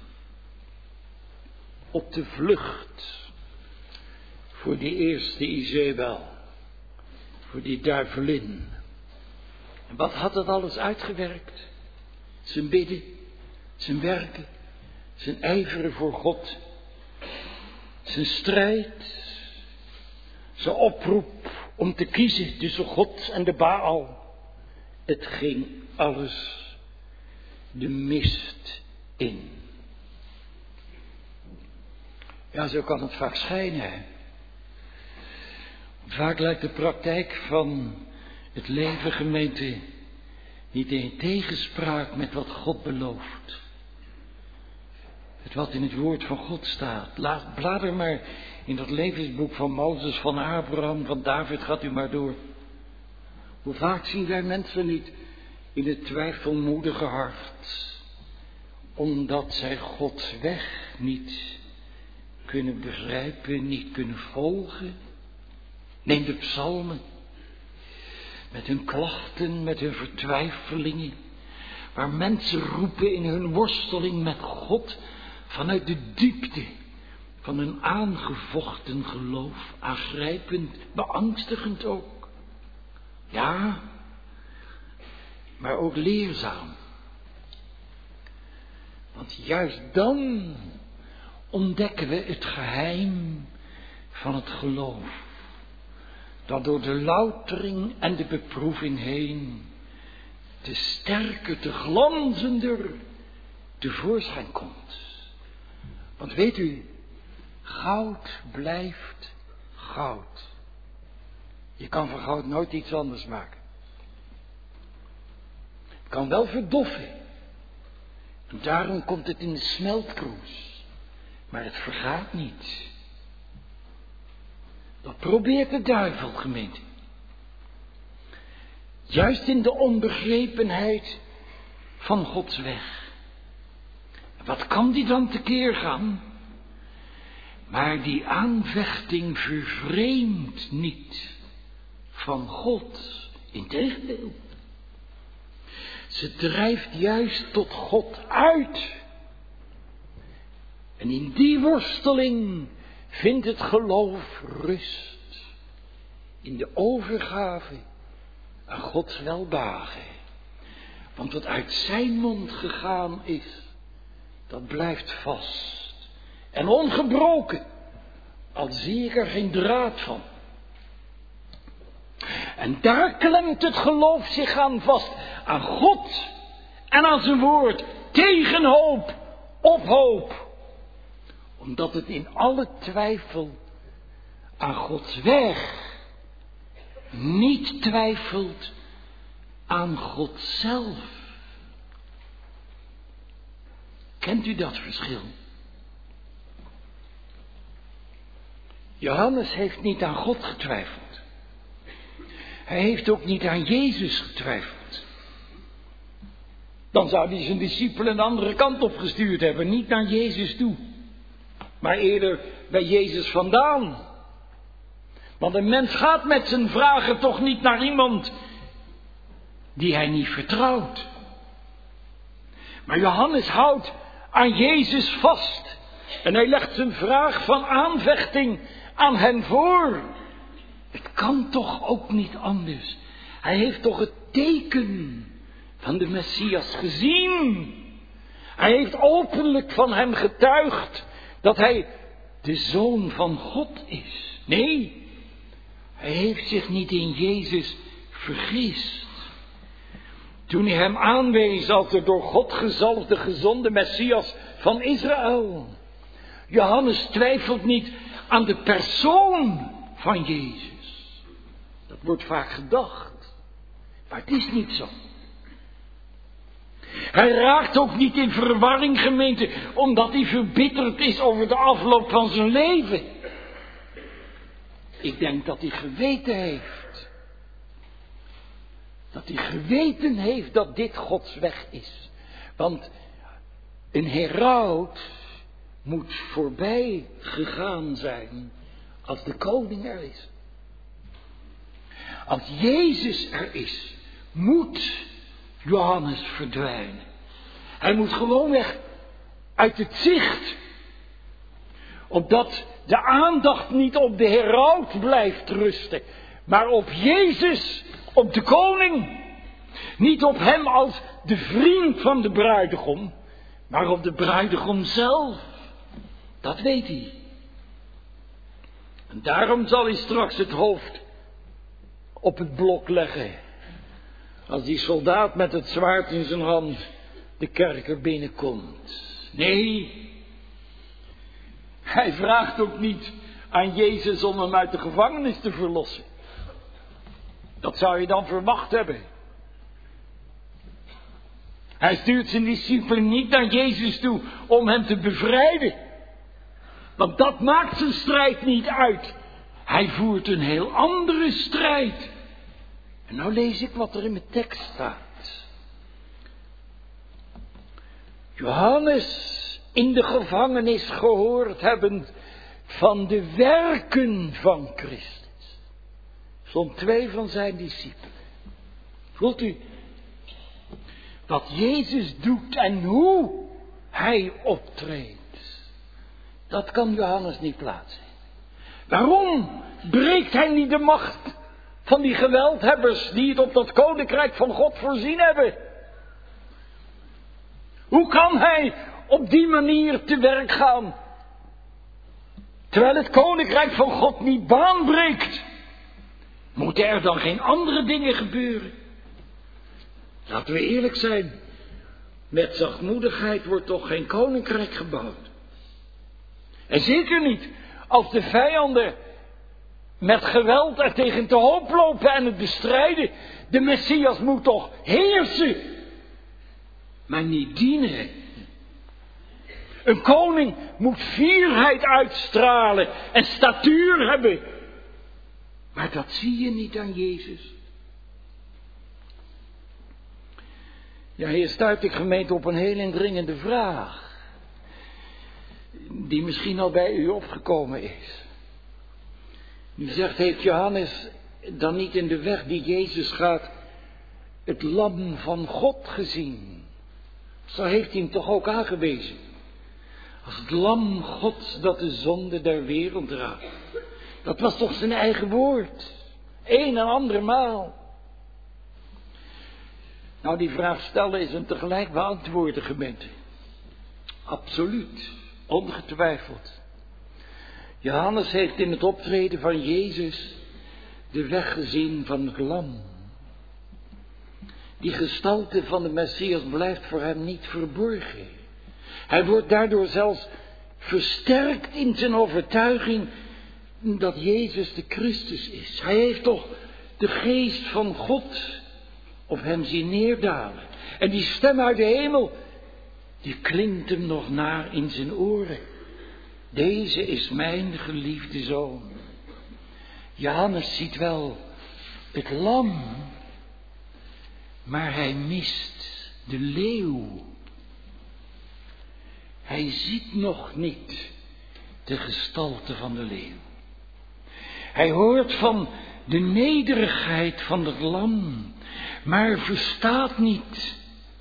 Op de vlucht voor die eerste Izebel. Voor die duivelin. En wat had dat alles uitgewerkt? Zijn bidden, zijn werken, zijn ijveren voor God, zijn strijd, zijn oproep om te kiezen tussen God en de Baal. Het ging alles de mist in. Ja, zo kan het vaak schijnen. Hè? Vaak lijkt de praktijk van het leven, gemeente, niet in tegenspraak met wat God belooft. Het wat in het woord van God staat. Laat, blader maar in dat levensboek van Mozes, van Abraham, van David, gaat u maar door. Hoe vaak zien wij mensen niet in het twijfelmoedige hart, omdat zij Gods weg niet kunnen begrijpen, niet kunnen volgen. Neem de psalmen, met hun klachten, met hun vertwijfelingen, waar mensen roepen in hun worsteling met God, vanuit de diepte van hun aangevochten geloof, aangrijpend, beangstigend ook. Ja, maar ook leerzaam. Want juist dan ontdekken we het geheim van het geloof, dat door de loutering en de beproeving heen te sterker, te glanzender tevoorschijn komt. Want weet u, goud blijft goud. Je kan van goud nooit iets anders maken. Het kan wel verdoffen. En daarom komt het in de smeltkroes. Maar het vergaat niet. Dat probeert de duivel, gemeente. Juist in de onbegrepenheid van Gods weg. Wat kan die dan tekeer gaan? Maar die aanvechting vervreemdt niet van God. Integendeel. Ze drijft juist tot God uit. En in die worsteling vindt het geloof rust. in de overgave aan Gods welbehagen. Want wat uit zijn mond gegaan is, dat blijft vast en ongebroken, al zie ik er geen draad van. En daar klemt het geloof zich aan vast, aan God en aan zijn woord, tegen hoop, op hoop. Omdat het in alle twijfel aan Gods weg niet twijfelt aan God zelf. Kent u dat verschil? Johannes heeft niet aan God getwijfeld. Hij heeft ook niet aan Jezus getwijfeld. Dan zou hij zijn discipelen een andere kant op gestuurd hebben. Niet naar Jezus toe. Maar eerder bij Jezus vandaan. Want een mens gaat met zijn vragen toch niet naar iemand die hij niet vertrouwt. Maar Johannes houdt aan Jezus vast. En hij legt zijn vraag van aanvechting aan hen voor. Het kan toch ook niet anders. Hij heeft toch het teken van de Messias gezien. Hij heeft openlijk van hem getuigd dat hij de Zoon van God is. Nee, hij heeft zich niet in Jezus vergist. Toen hij hem aanwees als de door God gezalfde gezonde Messias van Israël. Johannes twijfelt niet aan de persoon van Jezus. Dat wordt vaak gedacht. Maar het is niet zo. Hij raakt ook niet in verwarring, gemeente, omdat hij verbitterd is over de afloop van zijn leven. Ik denk dat hij geweten heeft. Dat hij geweten heeft dat dit Gods weg is. Want een heraut moet voorbij gegaan zijn als de koning er is. Als Jezus er is, moet Johannes verdwijnen. Hij moet gewoonweg uit het zicht. Opdat de aandacht niet op de heraut blijft rusten, maar op Jezus, op de koning. Niet op hem als de vriend van de bruidegom, maar op de bruidegom zelf. Dat weet hij. En daarom zal hij straks het hoofd op het blok leggen. Als die soldaat met het zwaard in zijn hand de kerker binnenkomt. Nee, hij vraagt ook niet aan Jezus om hem uit de gevangenis te verlossen. Dat zou je dan verwacht hebben. Hij stuurt zijn discipelen niet naar Jezus toe om hem te bevrijden. Want dat maakt zijn strijd niet uit. Hij voert een heel andere strijd. En nou lees ik wat er in mijn tekst staat. Johannes in de gevangenis gehoord hebben van de werken van Christus. Stond twee van zijn discipelen. Voelt u wat Jezus doet en hoe hij optreedt? Dat kan Johannes niet plaatsen. Waarom breekt hij niet de macht van die geweldhebbers die het op dat koninkrijk van God voorzien hebben? Hoe kan hij op die manier te werk gaan, terwijl het koninkrijk van God niet baan breekt? Moeten er dan geen andere dingen gebeuren? Laten we eerlijk zijn, met zachtmoedigheid wordt toch geen koninkrijk gebouwd. En zeker niet als de vijanden met geweld er tegen te hoop lopen en het bestrijden. De Messias moet toch heersen, maar niet dienen. Een koning moet fierheid uitstralen en statuur hebben. Maar dat zie je niet aan Jezus. Ja, hier stuit ik, gemeente, op een heel indringende vraag. Die misschien al bij u opgekomen is. U zegt, heeft Johannes dan niet in de weg die Jezus gaat het lam van God gezien? Zo heeft hij hem toch ook aangewezen. Als het lam Gods dat de zonde der wereld draagt. Dat was toch zijn eigen woord. Een en andere maal. Nou, die vraag stellen is een tegelijk beantwoorden, gemeente. Absoluut, ongetwijfeld. Johannes heeft in het optreden van Jezus de weg gezien van het lam. Die gestalte van de Messias blijft voor hem niet verborgen. Hij wordt daardoor zelfs versterkt in zijn overtuiging dat Jezus de Christus is. Hij heeft toch de geest van God op hem zien neerdalen. En die stem uit de hemel, die klinkt hem nog na in zijn oren. Deze is mijn geliefde zoon. Johannes ziet wel het lam, maar hij mist de leeuw. Hij ziet nog niet de gestalte van de leeuw. Hij hoort van de nederigheid van het lam, maar verstaat niet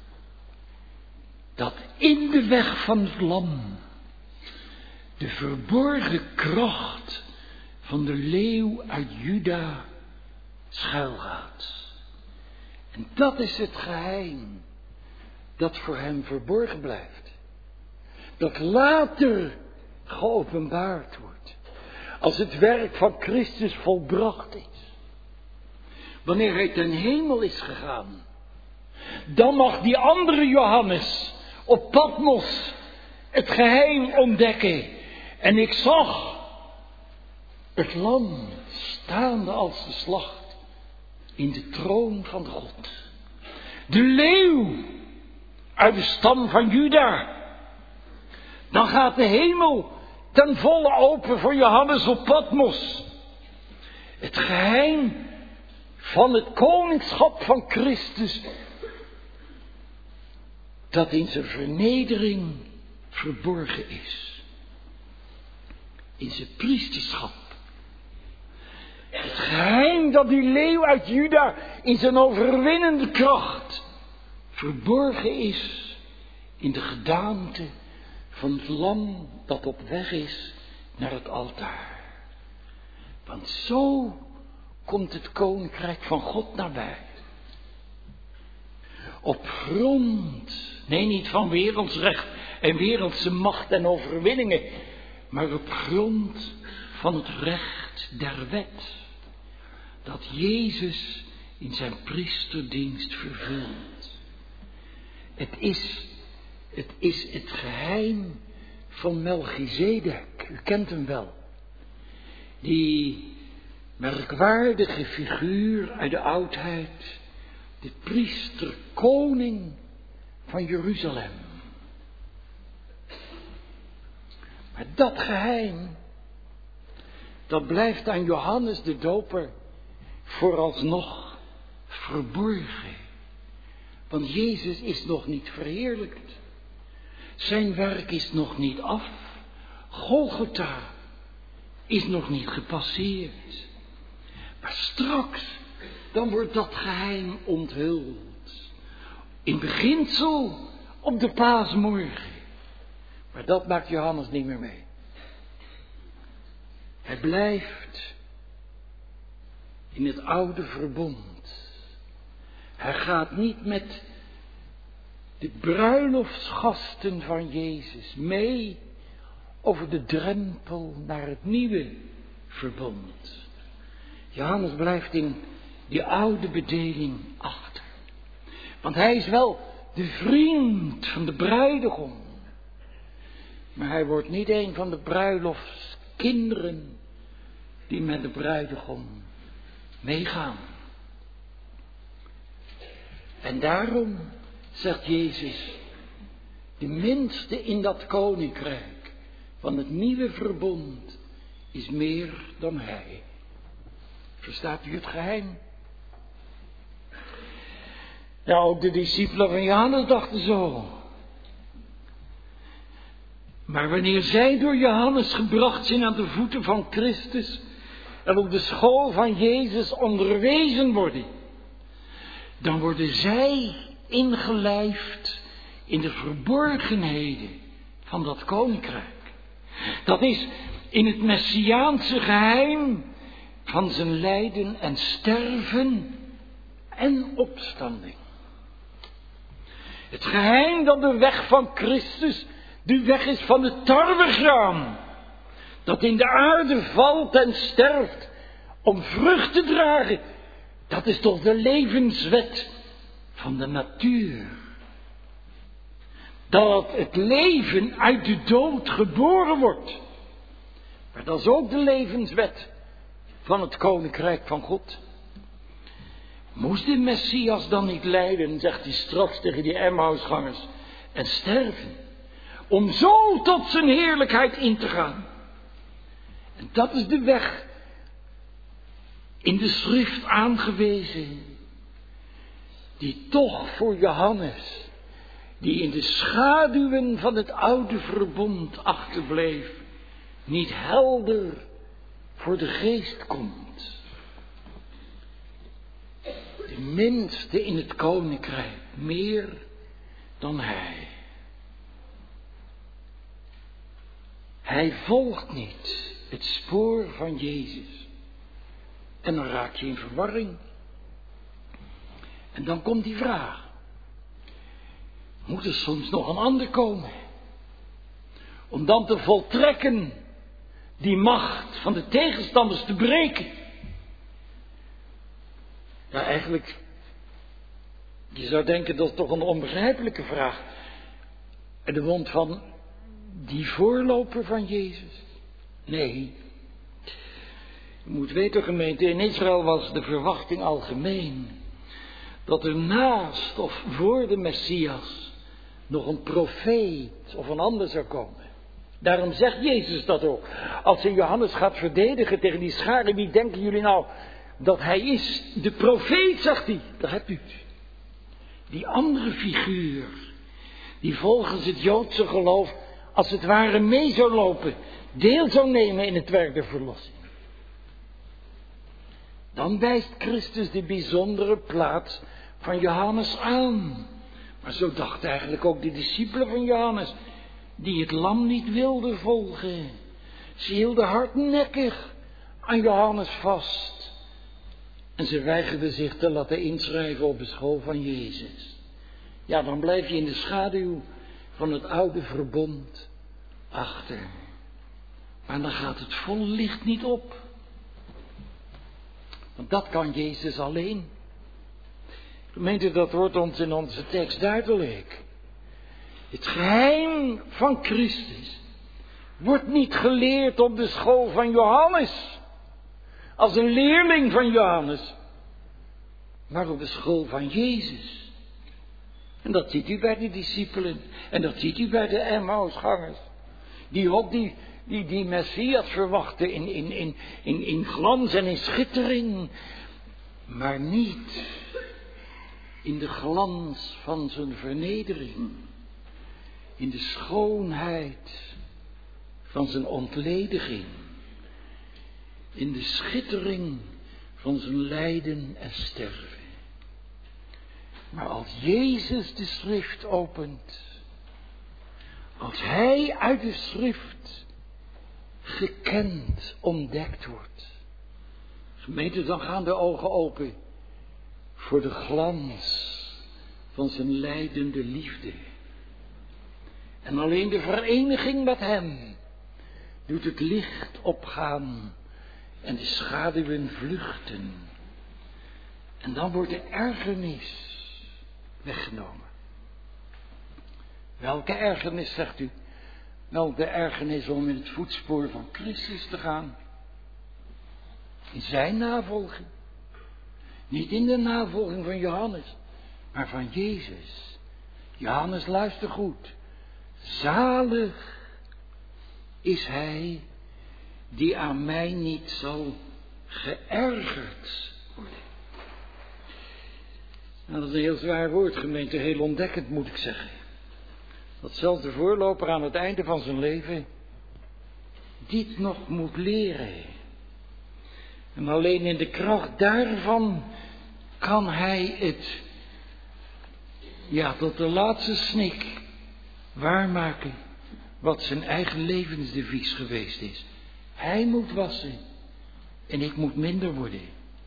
dat in de weg van het lam de verborgen kracht van de leeuw uit Juda schuilgaat. En dat is het geheim dat voor hem verborgen blijft. Dat later geopenbaard wordt. Als het werk van Christus volbracht is. Wanneer hij ten hemel is gegaan. Dan mag die andere Johannes op Patmos het geheim ontdekken. En ik zag het lam staande als de slacht in de troon van God. De leeuw uit de stam van Juda. Dan gaat de hemel ten volle open voor Johannes op Patmos. Het geheim van het koningschap van Christus, dat in zijn vernedering verborgen is. In zijn priesterschap. Het geheim dat die leeuw uit Juda in zijn overwinnende kracht verborgen is in de gedaante van het lam dat op weg is naar het altaar. Want zo komt het koninkrijk van God nabij. Op grond, nee niet van wereldsrecht en wereldse macht en overwinningen, maar op grond van het recht der wet. Dat Jezus in zijn priesterdienst vervult. Het is, het is het geheim van Melchizedek. U kent hem wel. Die merkwaardige figuur uit de oudheid. De priester koning van Jeruzalem. Maar dat geheim, dat blijft aan Johannes de Doper vooralsnog verborgen. Want Jezus is nog niet verheerlijkt. Zijn werk is nog niet af. Golgotha is nog niet gepasseerd. Maar straks, dan wordt dat geheim onthuld. In beginsel op de paasmorgen. Maar dat maakt Johannes niet meer mee. Hij blijft in het oude verbond. Hij gaat niet met de bruiloftsgasten van Jezus mee over de drempel naar het nieuwe verbond. Johannes blijft in die oude bedeling achter. Want hij is wel de vriend van de bruidegom. Maar hij wordt niet een van de bruiloftskinderen die met de bruidegom meegaan. En daarom zegt Jezus, de minste in dat koninkrijk van het nieuwe verbond is meer dan hij. Verstaat u het geheim? Ja, ook de discipelen van Johannes dachten zo. Maar wanneer zij door Johannes gebracht zijn aan de voeten van Christus en op de school van Jezus onderwezen worden, dan worden zij ingelijfd in de verborgenheden van dat koninkrijk. Dat is in het messiaanse geheim van zijn lijden en sterven en opstanding. Het geheim dat de weg van Christus de weg is van het tarwegraan, dat in de aarde valt en sterft om vrucht te dragen, dat is toch de levenswet van de natuur. Dat het leven uit de dood geboren wordt. Maar dat is ook de levenswet van het koninkrijk van God. Moest de Messias dan niet lijden, zegt hij straks tegen die Emmausgangers, en sterven, om zo tot zijn heerlijkheid in te gaan. En dat is de weg in de schrift aangewezen, die toch voor Johannes, die in de schaduwen van het oude verbond achterbleef, niet helder voor de geest komt. De minste in het koninkrijk, meer dan hij. Hij volgt niet het spoor van Jezus. En dan raak je in verwarring. En dan komt die vraag. Moet er soms nog een ander komen? Om dan te voltrekken die macht van de tegenstanders te breken. Ja, eigenlijk, je zou denken dat is toch een onbegrijpelijke vraag. En de mond van die voorloper van Jezus? Nee. Je moet weten, gemeente, in Israël was de verwachting algemeen dat er naast of voor de Messias nog een profeet of een ander zou komen. Daarom zegt Jezus dat ook. Als hij Johannes gaat verdedigen tegen die scharen, wie denken jullie nou dat hij is? De profeet, zegt hij. Daar hebt u het. Die andere figuur, die volgens het Joodse geloof als het ware mee zou lopen, deel zou nemen in het werk der verlossing. Dan wijst Christus de bijzondere plaats van Johannes aan. Maar zo dachten eigenlijk ook de discipelen van Johannes, die het lam niet wilden volgen. Ze hielden hardnekkig aan Johannes vast. En ze weigerden zich te laten inschrijven op de school van Jezus. Ja, dan blijf je in de schaduw van het oude verbond achter. Maar dan gaat het volle licht niet op. Want dat kan Jezus alleen. Gemeente, dat wordt ons in onze tekst duidelijk. Het geheim van Christus wordt niet geleerd op de school van Johannes, als een leerling van Johannes, maar op de school van Jezus. En dat ziet u bij de discipelen, en dat ziet u bij de Emmausgangers, die ook die, die, die Messias verwachten in, in, in, in, in glans en in schittering, maar niet in de glans van zijn vernedering, in de schoonheid van zijn ontlediging, in de schittering van zijn lijden en sterven. Maar als Jezus de schrift opent, als hij uit de schrift gekend, ontdekt wordt, gemeente, dan gaan de ogen open voor de glans van zijn lijdende liefde. En alleen de vereniging met hem doet het licht opgaan en de schaduwen vluchten. En dan wordt de ergernis weggenomen. Welke ergernis, zegt u? Wel, de ergernis om in het voetspoor van Christus te gaan. In zijn navolging. Niet in de navolging van Johannes, maar van Jezus. Johannes, luister goed. Zalig is hij die aan mij niet zal geërgerd worden. Nou, dat is een heel zwaar woord, gemeente, heel ontdekkend moet ik zeggen. Dat zelfs de voorloper aan het einde van zijn leven dit nog moet leren. En alleen in de kracht daarvan kan hij het, ja, tot de laatste snik waarmaken wat zijn eigen levensdevies geweest is. Hij moet wassen en ik moet minder worden.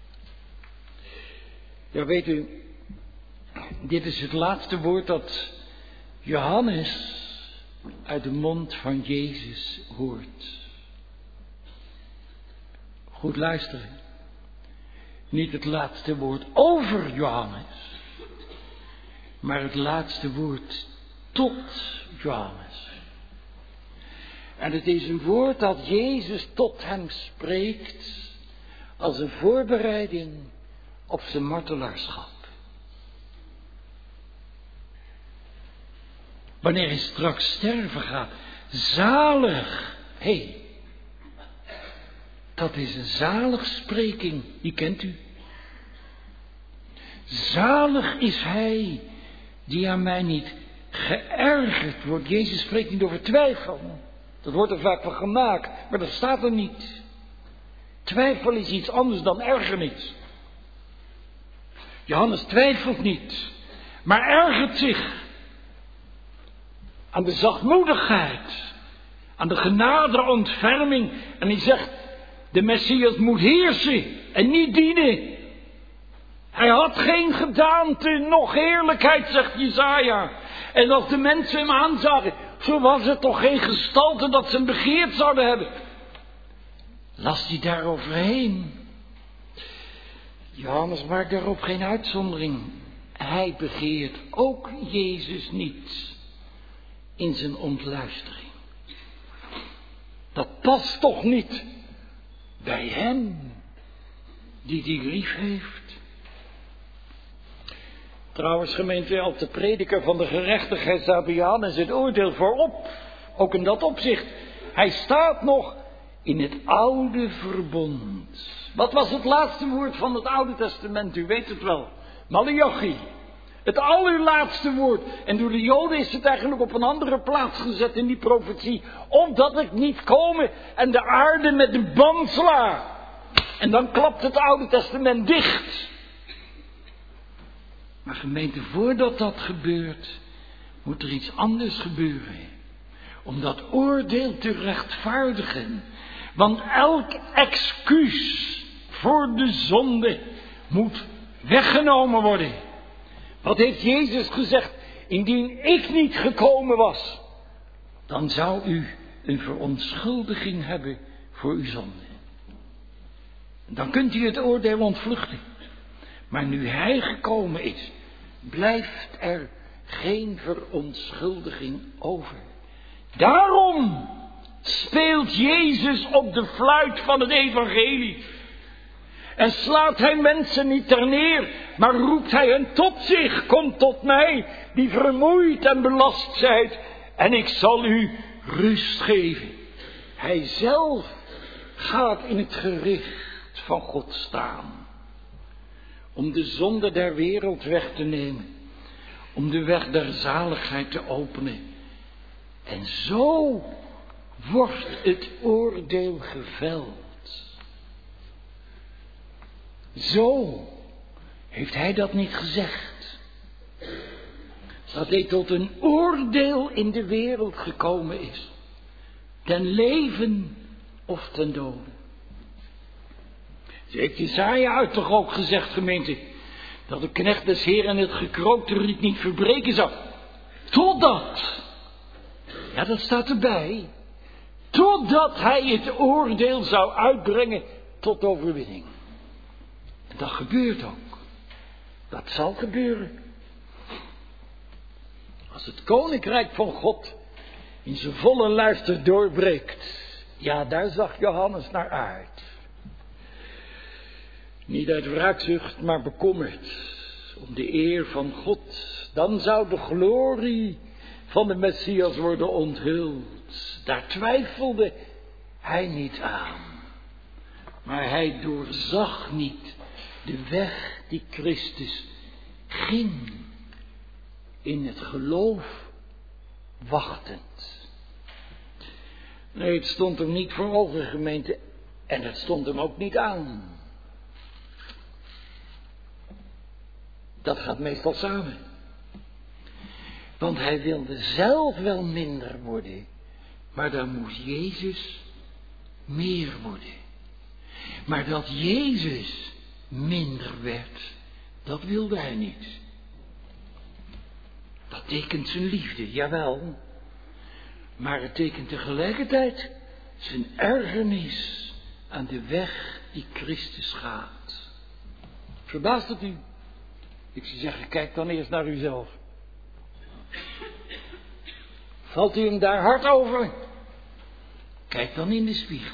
Ja, weet u, dit is het laatste woord dat Johannes uit de mond van Jezus hoort. Goed luisteren. Niet het laatste woord over Johannes, maar het laatste woord tot Johannes. En het is een woord dat Jezus tot hem spreekt als een voorbereiding op zijn martelaarschap. Wanneer hij straks sterven gaat, zalig, hé, hey, dat is een zaligspreking, die kent u. Zalig is hij die aan mij niet geërgerd wordt. Jezus spreekt niet over twijfel. Dat wordt er vaak van gemaakt, maar dat staat er niet. Twijfel is iets anders dan ergernis. Johannes twijfelt niet, maar ergert zich aan de zachtmoedigheid, aan de genadeontferming. En hij zegt, de Messias moet heersen en niet dienen. Hij had geen gedaante, noch heerlijkheid, zegt Jesaja. En als de mensen hem aanzagen, zo was het toch geen gestalte dat ze hem begeerd zouden hebben. Las hij daaroverheen. Johannes maakt daarop geen uitzondering. Hij begeert ook Jezus niet in zijn ontluistering. Dat past toch niet bij hem die die lief heeft. Trouwens, gemeente, als de prediker van de gerechtigheid staat bij Johannes het oordeel voorop. Ook in dat opzicht. Hij staat nog in het oude verbond. Wat was het laatste woord van het Oude Testament? U weet het wel. Malachi. Het allerlaatste woord. En door de Joden is het eigenlijk op een andere plaats gezet in die profetie. Opdat ik niet komen en de aarde met de band sla. En dan klapt het Oude Testament dicht. Maar gemeente, voordat dat gebeurt, moet er iets anders gebeuren. Om dat oordeel te rechtvaardigen. Want elk excuus voor de zonde moet weggenomen worden. Wat heeft Jezus gezegd? Indien ik niet gekomen was, dan zou u een verontschuldiging hebben voor uw zonde. Dan kunt u het oordeel ontvluchten. Maar nu hij gekomen is, blijft er geen verontschuldiging over. Daarom speelt Jezus op de fluit van het evangelie. En slaat hij mensen niet ter neer, maar roept hij hen tot zich. Kom tot mij, die vermoeid en belast zijt, en ik zal u rust geven. Hij zelf gaat in het gericht van God staan. Om de zonde der wereld weg te nemen. Om de weg der zaligheid te openen. En zo wordt het oordeel geveld. Zo heeft hij dat niet gezegd. Dat hij tot een oordeel in de wereld gekomen is. Ten leven of ten dode. Ze heeft Jesaja uit toch ook gezegd, gemeente, dat de knecht des Heeren het gekrookte riet niet verbreken zou. Totdat, ja dat staat erbij, totdat hij het oordeel zou uitbrengen tot overwinning. En dat gebeurt ook. Dat zal gebeuren. Als het koninkrijk van God in zijn volle luister doorbreekt. Ja, daar zag Johannes naar uit. Niet uit wraakzucht, maar bekommerd om de eer van God. Dan zou de glorie van de Messias worden onthuld. Daar twijfelde hij niet aan. Maar hij doorzag niet de weg die Christus ging. In het geloof wachtend. Nee, het stond hem niet voor ogen, gemeente. En het stond hem ook niet aan. Dat gaat meestal samen. Want hij wilde zelf wel minder worden. Maar dan moest Jezus meer worden. Maar dat Jezus minder werd, dat wilde hij niet. Dat tekent zijn liefde, jawel. Maar het tekent tegelijkertijd zijn ergernis aan de weg die Christus gaat. Verbaast het u? Ik zou zeggen, kijk dan eerst naar uzelf. Valt u hem daar hard over? Kijk dan in de spiegel.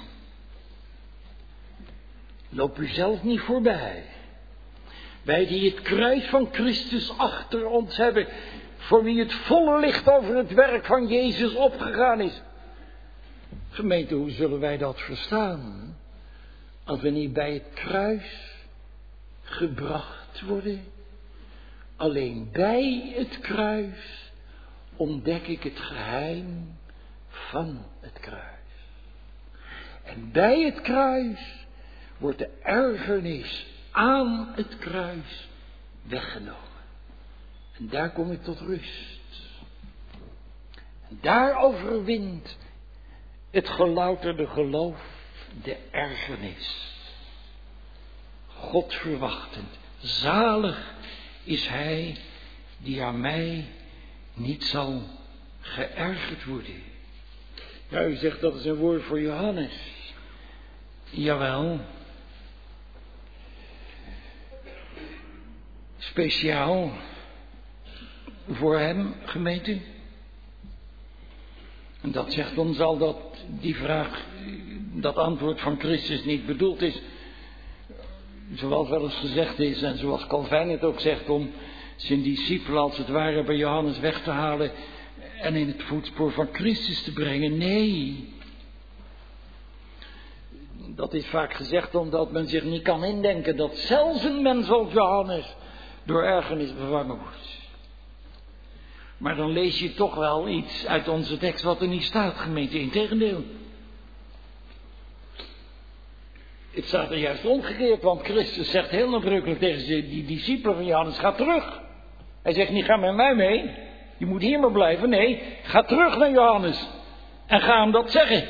Loop u zelf niet voorbij. Wij die het kruis van Christus achter ons hebben, voor wie het volle licht over het werk van Jezus opgegaan is. Gemeente, hoe zullen wij dat verstaan? Als we niet bij het kruis gebracht worden. Alleen bij het kruis ontdek ik het geheim van het kruis. En bij het kruis wordt de ergernis aan het kruis weggenomen. En daar kom ik tot rust. En daar overwint het gelouterde geloof de ergernis. God verwachtend, zalig is hij die aan mij niet zal geërgerd worden. Ja, u zegt dat is een woord voor Johannes. Jawel. Speciaal voor hem, gemeente. En dat zegt ons al dat die vraag, dat antwoord van Christus niet bedoeld is, zoals wel eens gezegd is en zoals Calvijn het ook zegt, om zijn discipelen als het ware bij Johannes weg te halen en in het voetspoor van Christus te brengen. Nee. Dat is vaak gezegd omdat men zich niet kan indenken dat zelfs een mens als Johannes door ergernis bevangen wordt. Maar dan lees je toch wel iets uit onze tekst wat er niet staat, gemeente. Integendeel. Het staat er juist omgekeerd, want Christus zegt heel nadrukkelijk tegen die discipelen van Johannes, ga terug. Hij zegt niet, ga met mij mee. Je moet hier maar blijven. Nee, ga terug naar Johannes. En ga hem dat zeggen.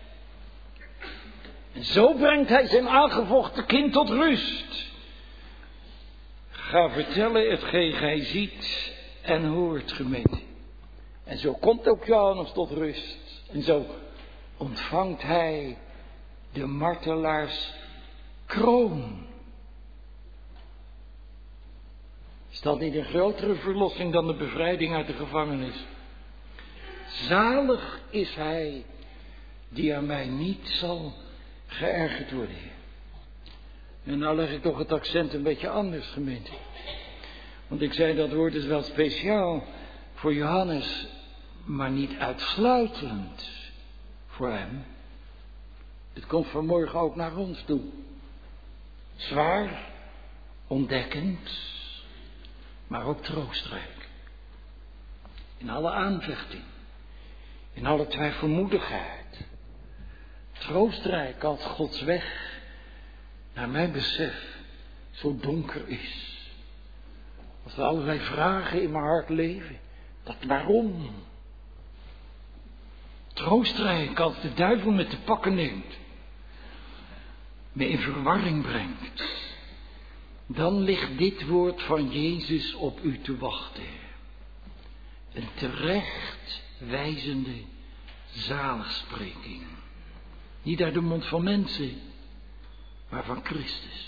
En zo brengt hij zijn aangevochten kind tot rust. Ga vertellen hetgeen gij ziet en hoort, gemeente. En zo komt ook Johannes tot rust. En zo ontvangt hij de martelaars kroon. Is dat niet een grotere verlossing dan de bevrijding uit de gevangenis? Zalig is hij die aan mij niet zal geërgerd worden. En nou leg ik toch het accent een beetje anders, gemeente. Want ik zei dat woord is wel speciaal voor Johannes, maar niet uitsluitend voor hem. Het komt vanmorgen ook naar ons toe. Zwaar, ontdekkend, maar ook troostrijk. In alle aanvechting, in alle twijfelmoedigheid. Troostrijk als Gods weg, naar mijn besef, zo donker is. Als er allerlei vragen in mijn hart leven. Dat waarom? Troostrijk als de duivel me te pakken neemt. Me in verwarring brengt. Dan ligt dit woord van Jezus op u te wachten. Een terecht wijzende zaligspreking. Niet uit de mond van mensen, maar van Christus.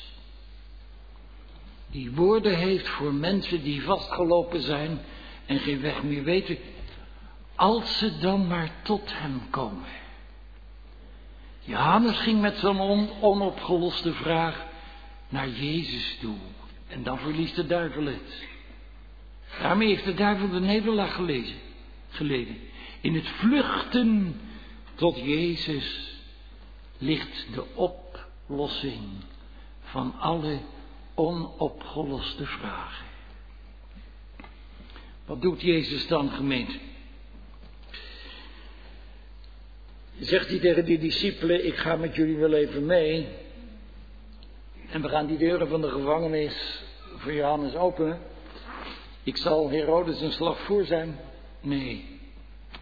Die woorden heeft voor mensen die vastgelopen zijn en geen weg meer weten, als ze dan maar tot hem komen. Johannes ging met zo'n on- onopgeloste vraag naar Jezus toe. En dan verliest de duivel het. Daarmee heeft de duivel de nederlaag gelezen, geleden. In het vluchten tot Jezus ligt de oplossing van alle onopgeloste vragen. Wat doet Jezus dan, gemeente? Zegt hij tegen die discipelen, ik ga met jullie wel even mee. En we gaan die deuren van de gevangenis voor Johannes openen. Ik zal Herodes een slag voor zijn. Nee.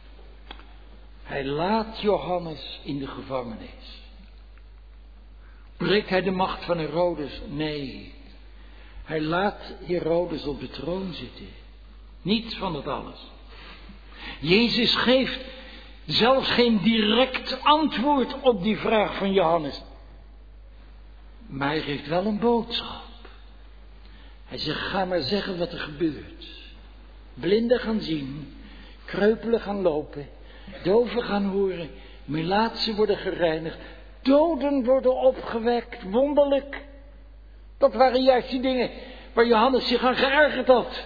Hij laat Johannes in de gevangenis. Breekt hij de macht van Herodes? Nee. Hij laat Herodes op de troon zitten. Niets van het alles. Jezus geeft zelfs geen direct antwoord op die vraag van Johannes. Maar hij geeft wel een boodschap. Hij zegt, ga maar zeggen wat er gebeurt. Blinden gaan zien, kreupelen gaan lopen, doven gaan horen, melaatsen worden gereinigd, doden worden opgewekt, wonderlijk. Dat waren juist die dingen waar Johannes zich aan geërgerd had.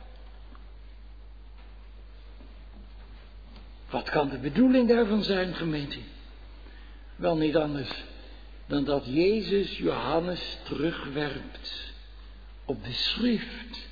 Wat kan de bedoeling daarvan zijn, gemeente? Wel niet anders dan dat Jezus Johannes terugwerpt op de schrift.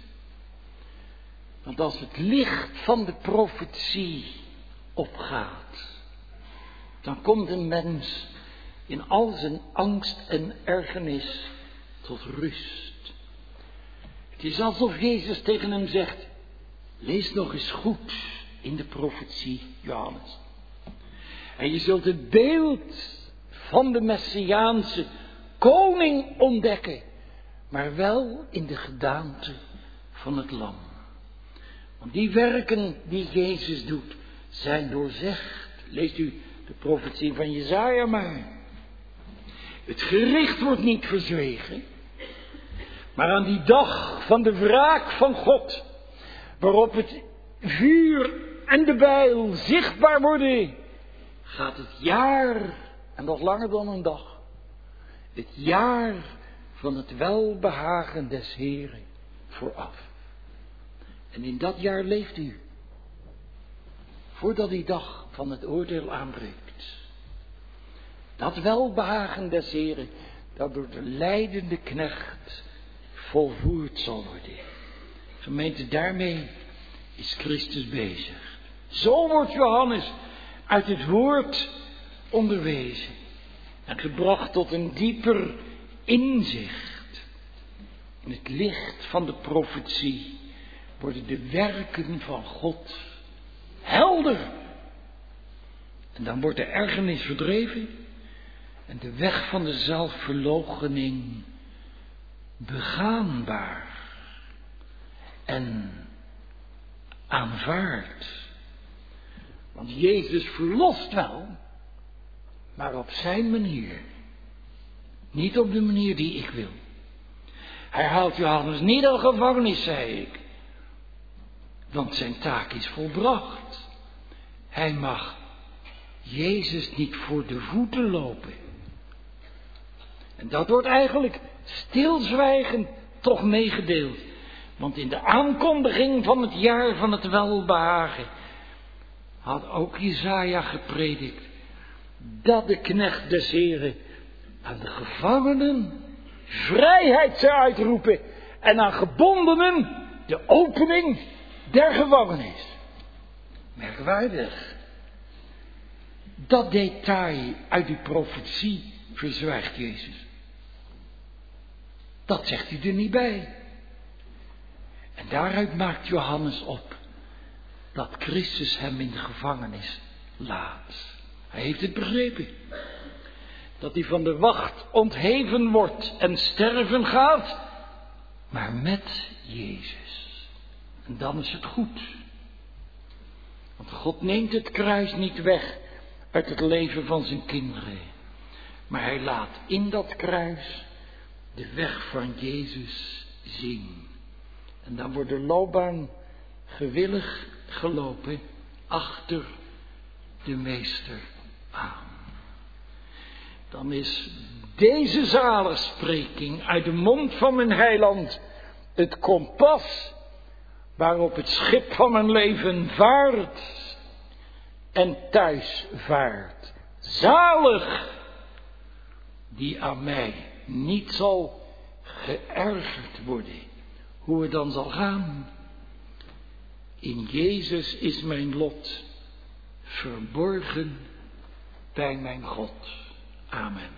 Want als het licht van de profetie opgaat, dan komt een mens in al zijn angst en ergernis tot rust. Het is alsof Jezus tegen hem zegt, lees nog eens goed in de profetie, Johannes. En je zult het beeld van de Messiaanse koning ontdekken, maar wel in de gedaante van het lam. Want die werken die Jezus doet, zijn doorzegd. Leest u de profetie van Jesaja maar. Het gericht wordt niet verzwegen, maar aan die dag van de wraak van God, waarop het vuur en de bijl zichtbaar worden, gaat het jaar, en dat langer dan een dag, het jaar van het welbehagen des Heren vooraf. En in dat jaar leeft u, voordat die dag van het oordeel aanbreekt. Dat welbehagen des Heren, dat door de lijdende knecht volvoerd zal worden. Gemeente, daarmee is Christus bezig. Zo wordt Johannes uit het woord onderwezen en gebracht tot een dieper inzicht. In het licht van de profetie worden de werken van God helder. En dan wordt de ergernis verdreven en de weg van de zelfverloochening begaanbaar en aanvaard. Want Jezus verlost wel, maar op zijn manier. Niet op de manier die ik wil. Hij haalt Johannes niet uit de gevangenis, zei ik. Want zijn taak is volbracht. Hij mag Jezus niet voor de voeten lopen. En dat wordt eigenlijk stilzwijgend toch meegedeeld. Want in de aankondiging van het jaar van het welbehagen had ook Jesaja gepredikt dat de knecht des Heren aan de gevangenen vrijheid zou uitroepen en aan gebondenen de opening der gevangenis. Merkwaardig. Dat detail uit die profetie verzwijgt Jezus. Dat zegt hij er niet bij. En daaruit maakt Johannes op dat Christus hem in de gevangenis laat. Hij heeft het begrepen. Dat hij van de wacht ontheven wordt en sterven gaat, maar met Jezus. En dan is het goed. Want God neemt het kruis niet weg uit het leven van zijn kinderen. Maar hij laat in dat kruis de weg van Jezus zien. En dan wordt de loopbaan gewillig gelopen achter de meester aan. Dan is deze zaligspreking uit de mond van mijn heiland het kompas waarop het schip van mijn leven vaart en thuis vaart. Zalig die aan mij niet zal geërgerd worden. Hoe het dan zal gaan. In Jezus is mijn lot verborgen bij mijn God. Amen.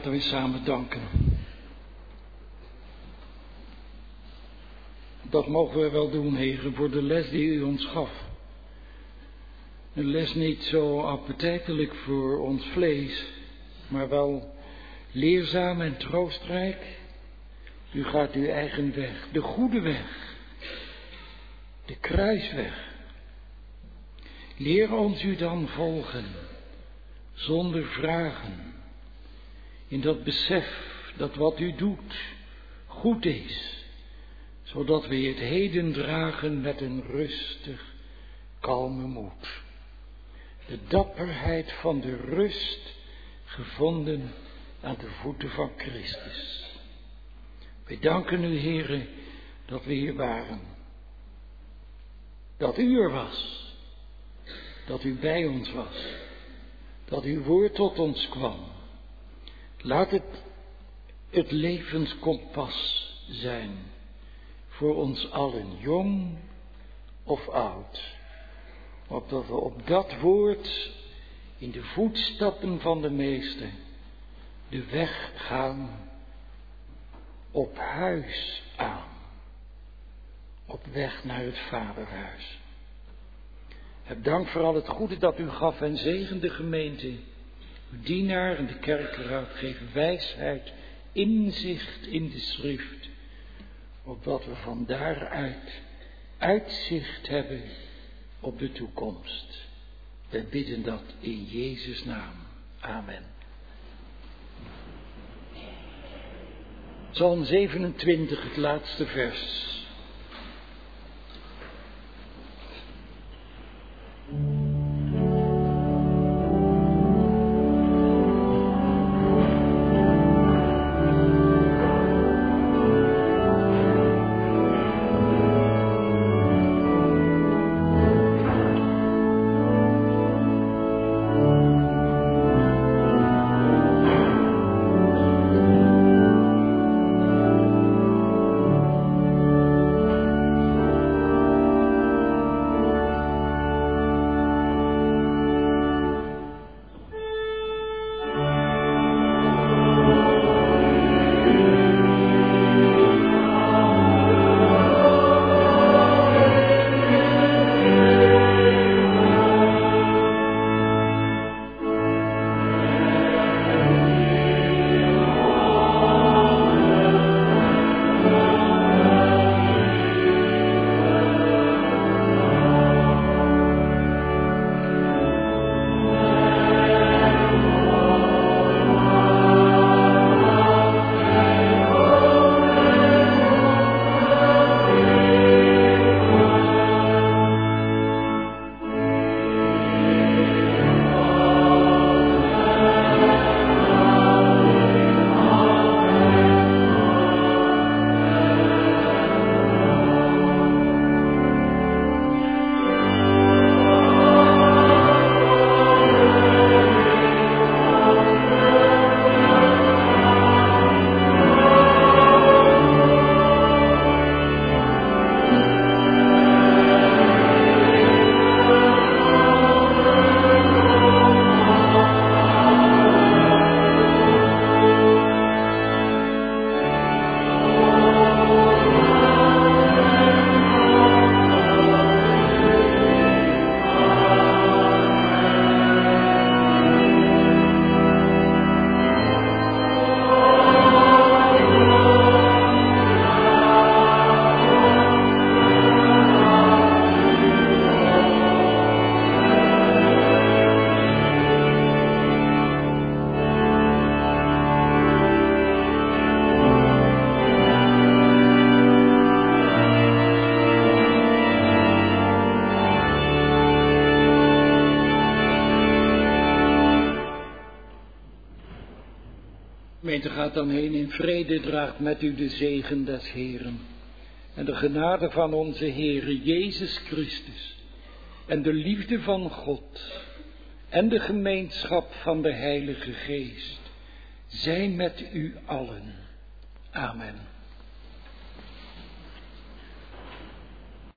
Laten we samen danken. Dat mogen we wel doen, heren, voor de les die u ons gaf. Een les niet zo appetijtelijk voor ons vlees, maar wel leerzaam en troostrijk. U gaat uw eigen weg, de goede weg, de kruisweg. Leer ons u dan volgen, zonder vragen, in dat besef dat wat u doet goed is, zodat we het heden dragen met een rustig, kalme moed. De dapperheid van de rust gevonden aan de voeten van Christus. Wij danken u, Heere, dat we hier waren. Dat u er was. Dat u bij ons was. Dat uw woord tot ons kwam. Laat het het levenskompas zijn. Voor ons allen, jong of oud. Opdat we op dat woord, in de voetstappen van de Meester, de weg gaan op huis aan. Op weg naar het Vaderhuis. Heb dank voor al het goede dat u gaf en zegen de gemeente. Uw dienaar en de kerkenraad geven wijsheid, inzicht in de schrift. Opdat we van daaruit uitzicht hebben op de toekomst. Wij bidden dat in Jezus' naam. Amen. Psalm zevenentwintig, het laatste vers. Gemeente, gaat dan heen in vrede, draagt met u de zegen des Heeren. En de genade van onze Heere Jezus Christus. En de liefde van God. En de gemeenschap van de Heilige Geest. Zijn met u allen. Amen.